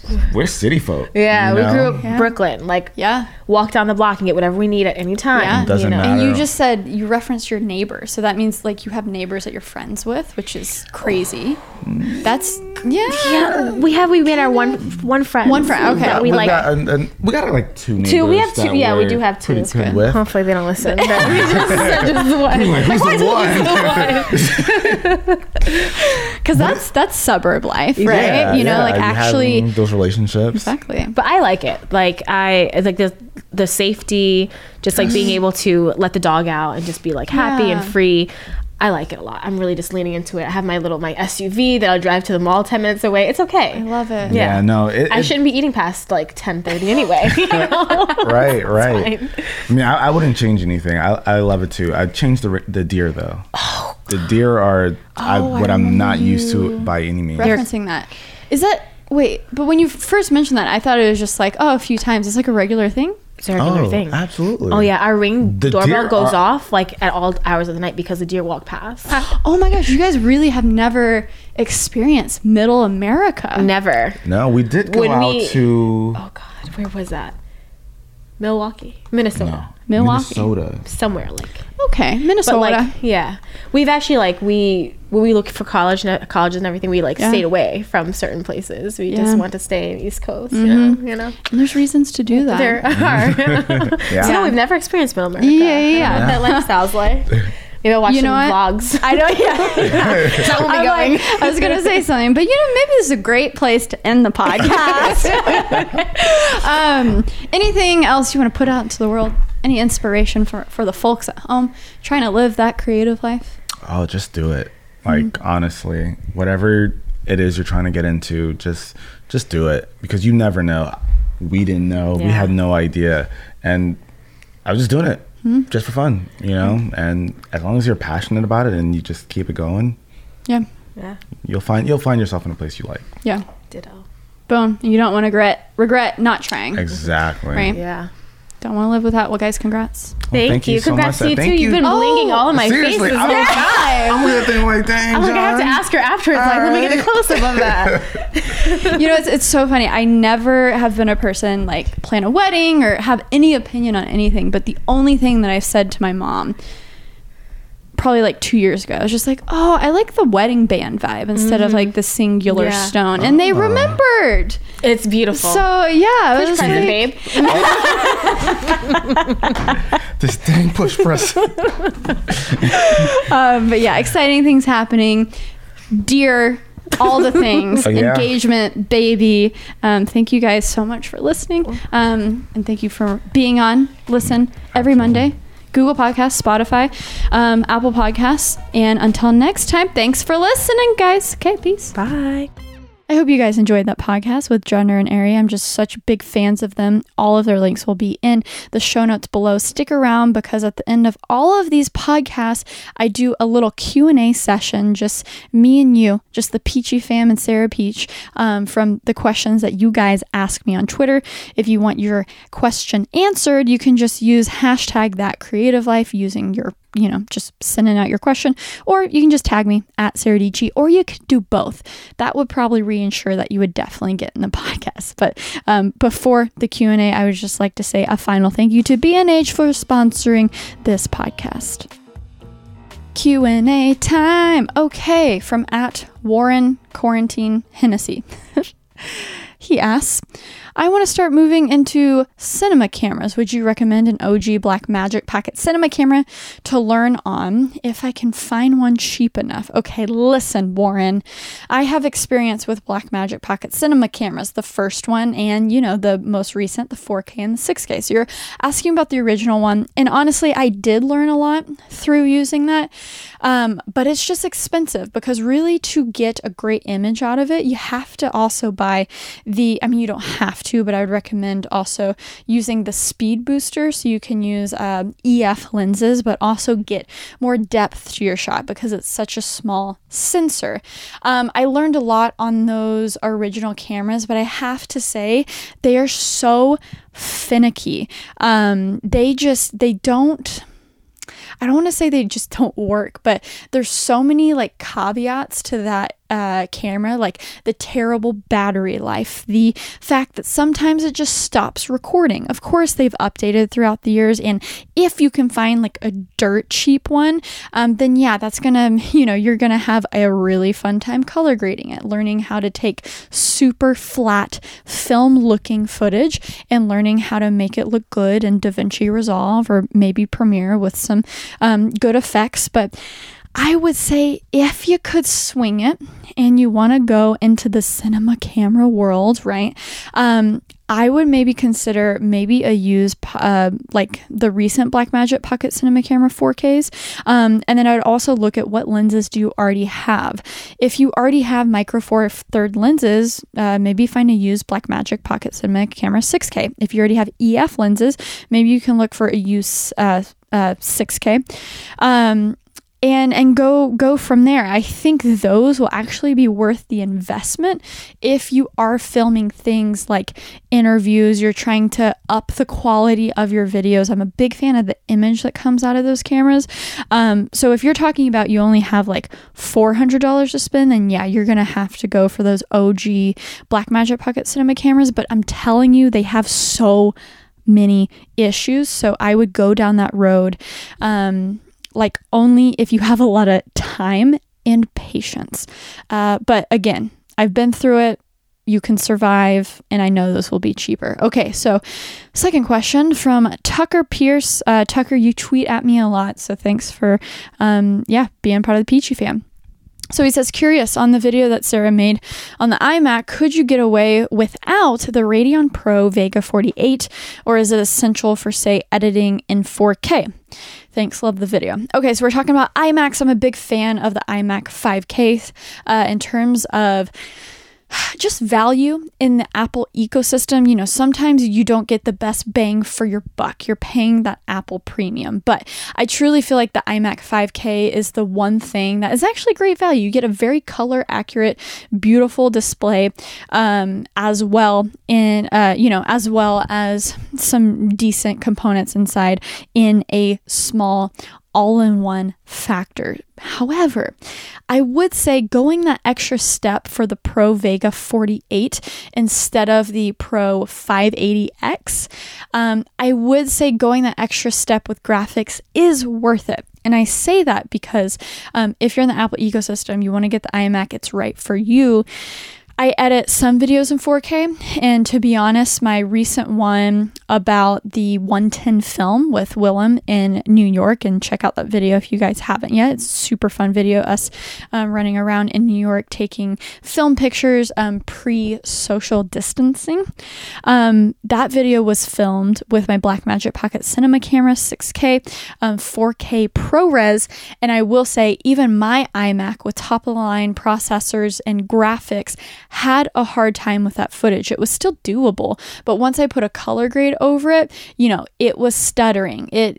we're city folk. Yeah, you we know? grew up Brooklyn. Like, Yeah. walk down the block and get whatever we need at any time. Yeah. Doesn't matter. And you just said you referenced your neighbor, so that means like you have neighbors that you're friends with, which is crazy. That's Yeah, we made our one friend. One friend, okay. that we like. we got like two neighbors. Two. We have two. that Yeah, we we're do have two. pretty That's good good. with. Hopefully they don't listen. But we just said just the one. Like, who's Why the the one? because that's suburb life, right? Yeah, you know, yeah, like you actually having those relationships. exactly. But I like it. Like I like the safety, just like being able to let the dog out and just be like happy Yeah. and free. I like it a lot. I'm really just leaning into it. I have my SUV that I'll drive to the mall 10 minutes away. It's okay. I love it. Yeah, no, I shouldn't be eating past like 10:30 anyway. You know? right. fine. I mean, I wouldn't change anything. I love it too. I'd change the deer though. Oh, the deer are what I'm not used to by any means. Referencing that. Is that wait, but when you first mentioned that, I thought it was just like, oh, a few times. It's like a regular thing. It's a regular thing. Absolutely. Oh yeah, our Ring The doorbell deer goes are- off like at all hours of the night because the deer walk past. Oh my gosh, you guys really have never experienced Middle America. Never. No, we did go When out we- to Oh God, where was that? Milwaukee, Minnesota, Milwaukee. Minnesota. somewhere like. Okay, But Minnesota. like, yeah, we've actually like when we looked for colleges and everything, we like Yeah. stayed away from certain places. We Yeah. just want to stay in East Coast. You know. And there's reasons to do that. There are. Yeah. So we've never experienced Middle America. Yeah, I don't know yeah. what that lifestyle's like. Maybe I'll watch You know some what? vlogs. I know, yeah. That will be I'm going. like, I was going to say something, but maybe this is a great place to end the podcast. Anything else you want to put out into the world? Any inspiration for the folks at home trying to live that creative life? Oh, just do it. Like honestly, whatever it is you're trying to get into, just do it, because you never know. We didn't know. We Yeah. had no idea, and I was just doing it just for fun, you know. And as long as you're passionate about it and you just keep it going, Yeah. Yeah. you'll find yourself in a place you like. Yeah. Ditto. Boom. You don't want to regret not trying. Exactly. Right. Yeah. Don't want to live with that. Well, guys, congrats. Thank you. so Congrats much. to you too. Thank You've been Oh, blinging all of my Seriously, faces. I'm this like, time. I'm looking at things like, dang, I'm like, I have to John. ask her afterwards. Like, let me get a close up of that. You know, it's so funny. I never have been a person like plan a wedding or have any opinion on anything. But the only thing that I've said to my mom, probably like 2 years ago, I was just like, oh, I like the wedding band vibe instead of like the singular Yeah. stone. And they remembered. It's beautiful. So yeah, it was Present, like, babe. This dang push press. but yeah, exciting things happening. Dear, all the things, Oh, yeah. engagement, baby. Thank you guys so much for listening. And thank you for being on. Listen every Monday. Google Podcasts, Spotify, Apple Podcasts. And until next time, thanks for listening, guys. Okay, peace. Bye. I hope you guys enjoyed that podcast with Jenner and Ari. I'm just such big fans of them. All of their links will be in the show notes below. Stick around, because at the end of all of these podcasts, I do a little Q&A session, just me and you, just the Peachy fam and Sarah Peach, from the questions that you guys ask me on Twitter. If you want your question answered, you can just use hashtag #ThatCreativeLife using your just sending out your question, or you can just tag me at Sarah Dici, or you could do both. That would probably reassure that you would definitely get in the podcast. But before the Q&A, I would just like to say a final thank you to B&H for sponsoring this podcast. Q&A time. Okay, from at Warren Quarantine Hennessy. He asks, I want to start moving into cinema cameras. Would you recommend an OG Blackmagic Pocket cinema camera to learn on if I can find one cheap enough? Okay, listen, Warren. I have experience with Blackmagic Pocket cinema cameras, the first one and, the most recent, the 4K and the 6K. So you're asking about the original one. And honestly, I did learn a lot through using that. But it's just expensive, because really to get a great image out of it, you have to also buy you don't have to, but I would recommend also using the speed booster, so you can use EF lenses, but also get more depth to your shot because it's such a small sensor. I learned a lot on those original cameras, but I have to say they are so finicky. I don't want to say they just don't work, but there's so many like caveats to that camera, like the terrible battery life, the fact that sometimes it just stops recording. Of course, they've updated throughout the years, and if you can find like a dirt cheap one, then yeah, that's gonna, you're gonna have a really fun time color grading it, learning how to take super flat film looking footage and learning how to make it look good in DaVinci Resolve or maybe Premiere with some good effects. But I would say if you could swing it and you want to go into the cinema camera world, right? I would maybe consider a use like the recent Blackmagic Pocket Cinema Camera 4Ks. And then I would also look at what lenses do you already have. If you already have Micro Four Third lenses, maybe find a used Blackmagic Pocket Cinema Camera 6K. If you already have EF lenses, maybe you can look for a used 6K. And go from there. I think those will actually be worth the investment if you are filming things like interviews, you're trying to up the quality of your videos. I'm a big fan of the image that comes out of those cameras. So if you're talking about you only have like $400 to spend, then yeah, you're going to have to go for those OG Blackmagic Pocket Cinema cameras. But I'm telling you, they have so many issues. So I would go down that road. Like only if you have a lot of time and patience. But again, I've been through it. You can survive, and I know this will be cheaper. Okay, so second question from Tucker Pierce. Tucker, you tweet at me a lot, so thanks for being part of the Peachy fam. So he says, curious, on the video that Sarah made on the iMac, could you get away without the Radeon Pro Vega 48, or is it essential for, say, editing in 4K? Thanks, love the video. Okay, so we're talking about iMacs. I'm a big fan of the iMac 5K in terms of just value in the Apple ecosystem. Sometimes you don't get the best bang for your buck. You're paying that Apple premium. But I truly feel like the iMac 5K is the one thing that is actually great value. You get a very color accurate, beautiful display, as well as some decent components inside in a small all-in-one factor. However, I would say going that extra step for the Pro Vega 48 instead of the Pro 580X, I would say going that extra step with graphics is worth it. And I say that because if you're in the Apple ecosystem, you want to get the iMac, it's right for you. I edit some videos in 4K, and to be honest, my recent one about the 110 film with Willem in New York, and check out that video if you guys haven't yet. It's a super fun video, us running around in New York taking film pictures pre-social distancing. That video was filmed with my Blackmagic Pocket Cinema Camera 6K, 4K ProRes, and I will say even my iMac with top-of-the-line processors and graphics had a hard time with that footage. It was still doable, but once I put a color grade over it, it was stuttering. It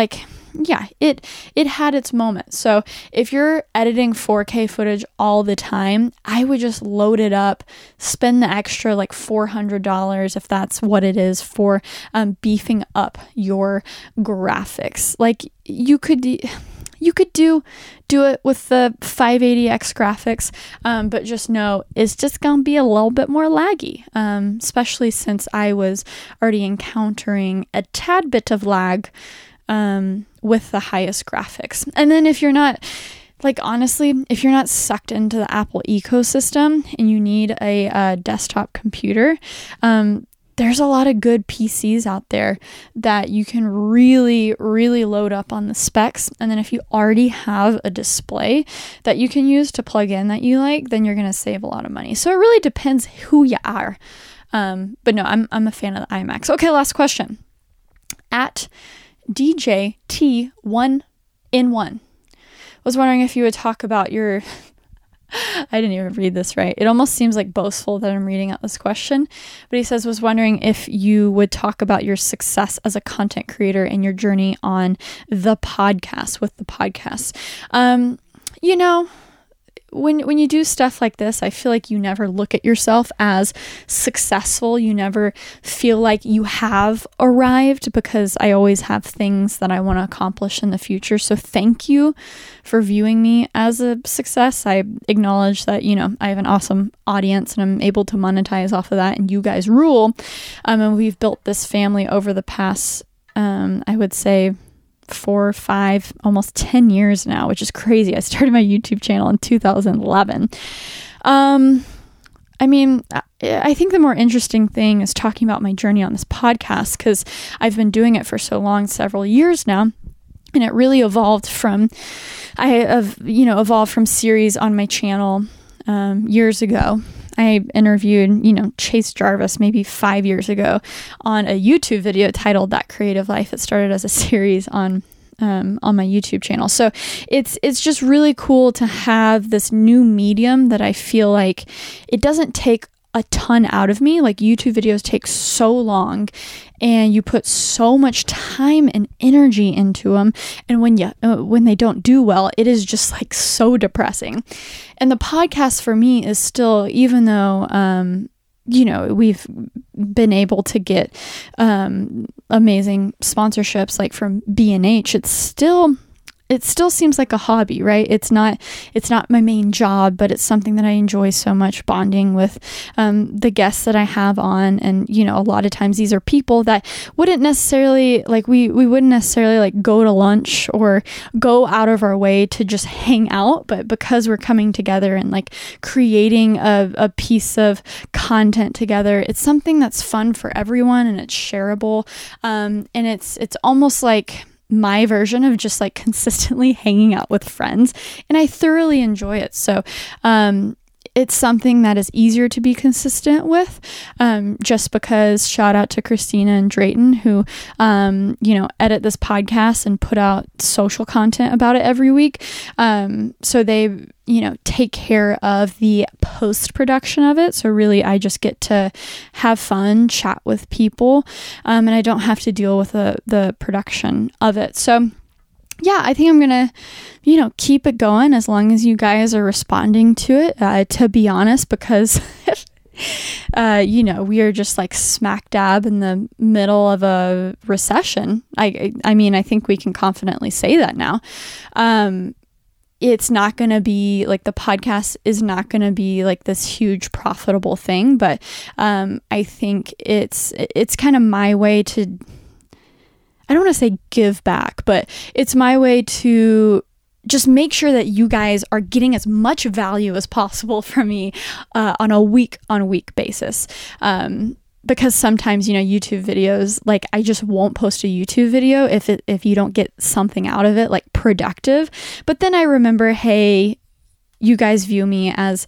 had its moment. So if you're editing 4K footage all the time, I would just load it up, spend the extra like $400 if that's what it is for beefing up your graphics. Like you could do it with the 580X graphics, but just know it's just going to be a little bit more laggy, especially since I was already encountering a tad bit of lag with the highest graphics. And then if you're not, if you're not sucked into the Apple ecosystem and you need a desktop computer, there's a lot of good PCs out there that you can really, really load up on the specs. And then if you already have a display that you can use to plug in that you like, then you're going to save a lot of money. So it really depends who you are. But no, I'm a fan of the iMacs. Okay, last question. At DJT1in1 was wondering if you would talk about your... I didn't even read this right. It almost seems like boastful that I'm reading out this question. But he says, was wondering if you would talk about your success as a content creator and your journey on the podcast with the podcast. when you do stuff like this, I feel like you never look at yourself as successful. You never feel like you have arrived, because I always have things that I want to accomplish in the future. So thank you for viewing me as a success. I acknowledge that, I have an awesome audience and I'm able to monetize off of that, and you guys rule. And we've built this family over the past, I would say, 4, 5, almost 10 years now, which is crazy. I started my YouTube channel in 2011. I think the more interesting thing is talking about my journey on this podcast, because I've been doing it for so long, several years now. And it really evolved from series on my channel years ago. I interviewed, Chase Jarvis maybe 5 years ago on a YouTube video titled That Creative Life. It started as a series on my YouTube channel. So it's just really cool to have this new medium that I feel like it doesn't take a ton out of me. Like, YouTube videos take so long and you put so much time and energy into them, and when they don't do well, it is just like so depressing. And the podcast for me is still, even though we've been able to get amazing sponsorships like from B&H, it still seems like a hobby, right? It's not my main job, but it's something that I enjoy so much, bonding with the guests that I have on. And, a lot of times these are people that wouldn't necessarily, like, we wouldn't necessarily like go to lunch or go out of our way to just hang out. But because we're coming together and like creating a piece of content together, it's something that's fun for everyone and it's shareable. And it's almost like my version of just like consistently hanging out with friends, and I thoroughly enjoy it. So it's something that is easier to be consistent with, just because, shout out to Christina and Drayton, who edit this podcast and put out social content about it every week. So they take care of the post-production of it. So really, I just get to have fun, chat with people, and I don't have to deal with the production of it. So yeah, I think I'm going to, keep it going as long as you guys are responding to it, to be honest, because we are just like smack dab in the middle of a recession. I think we can confidently say that now. It's not going to be like, the podcast is not going to be like this huge profitable thing, but I think it's kind of my way to, I don't want to say give back, but it's my way to just make sure that you guys are getting as much value as possible from me on a week-on-week basis. Because sometimes, YouTube videos, like, I just won't post a YouTube video if you don't get something out of it, like productive. But then I remember, hey, you guys view me as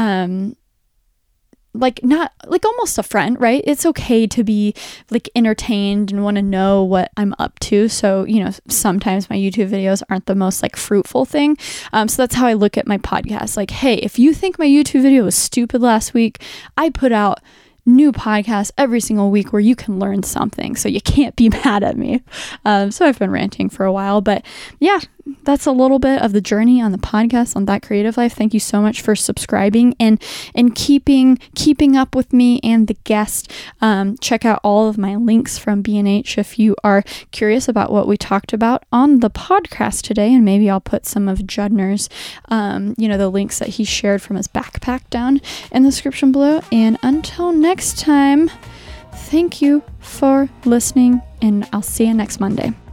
like, not like almost a friend, right? It's okay to be like entertained and want to know what I'm up to. So, sometimes my YouTube videos aren't the most like fruitful thing. So that's how I look at my podcast. Like, hey, if you think my YouTube video was stupid last week, I put out new podcasts every single week where you can learn something. So you can't be mad at me. So I've been ranting for a while, but yeah, that's a little bit of the journey on the podcast on That Creative Life. Thank you so much for subscribing and keeping up with me and the guest. Check out all of my links from B&H if you are curious about what we talked about on the podcast today. And maybe I'll put some of Judner's, the links that he shared from his backpack down in the description below. And until next time, thank you for listening, and I'll see you next Monday.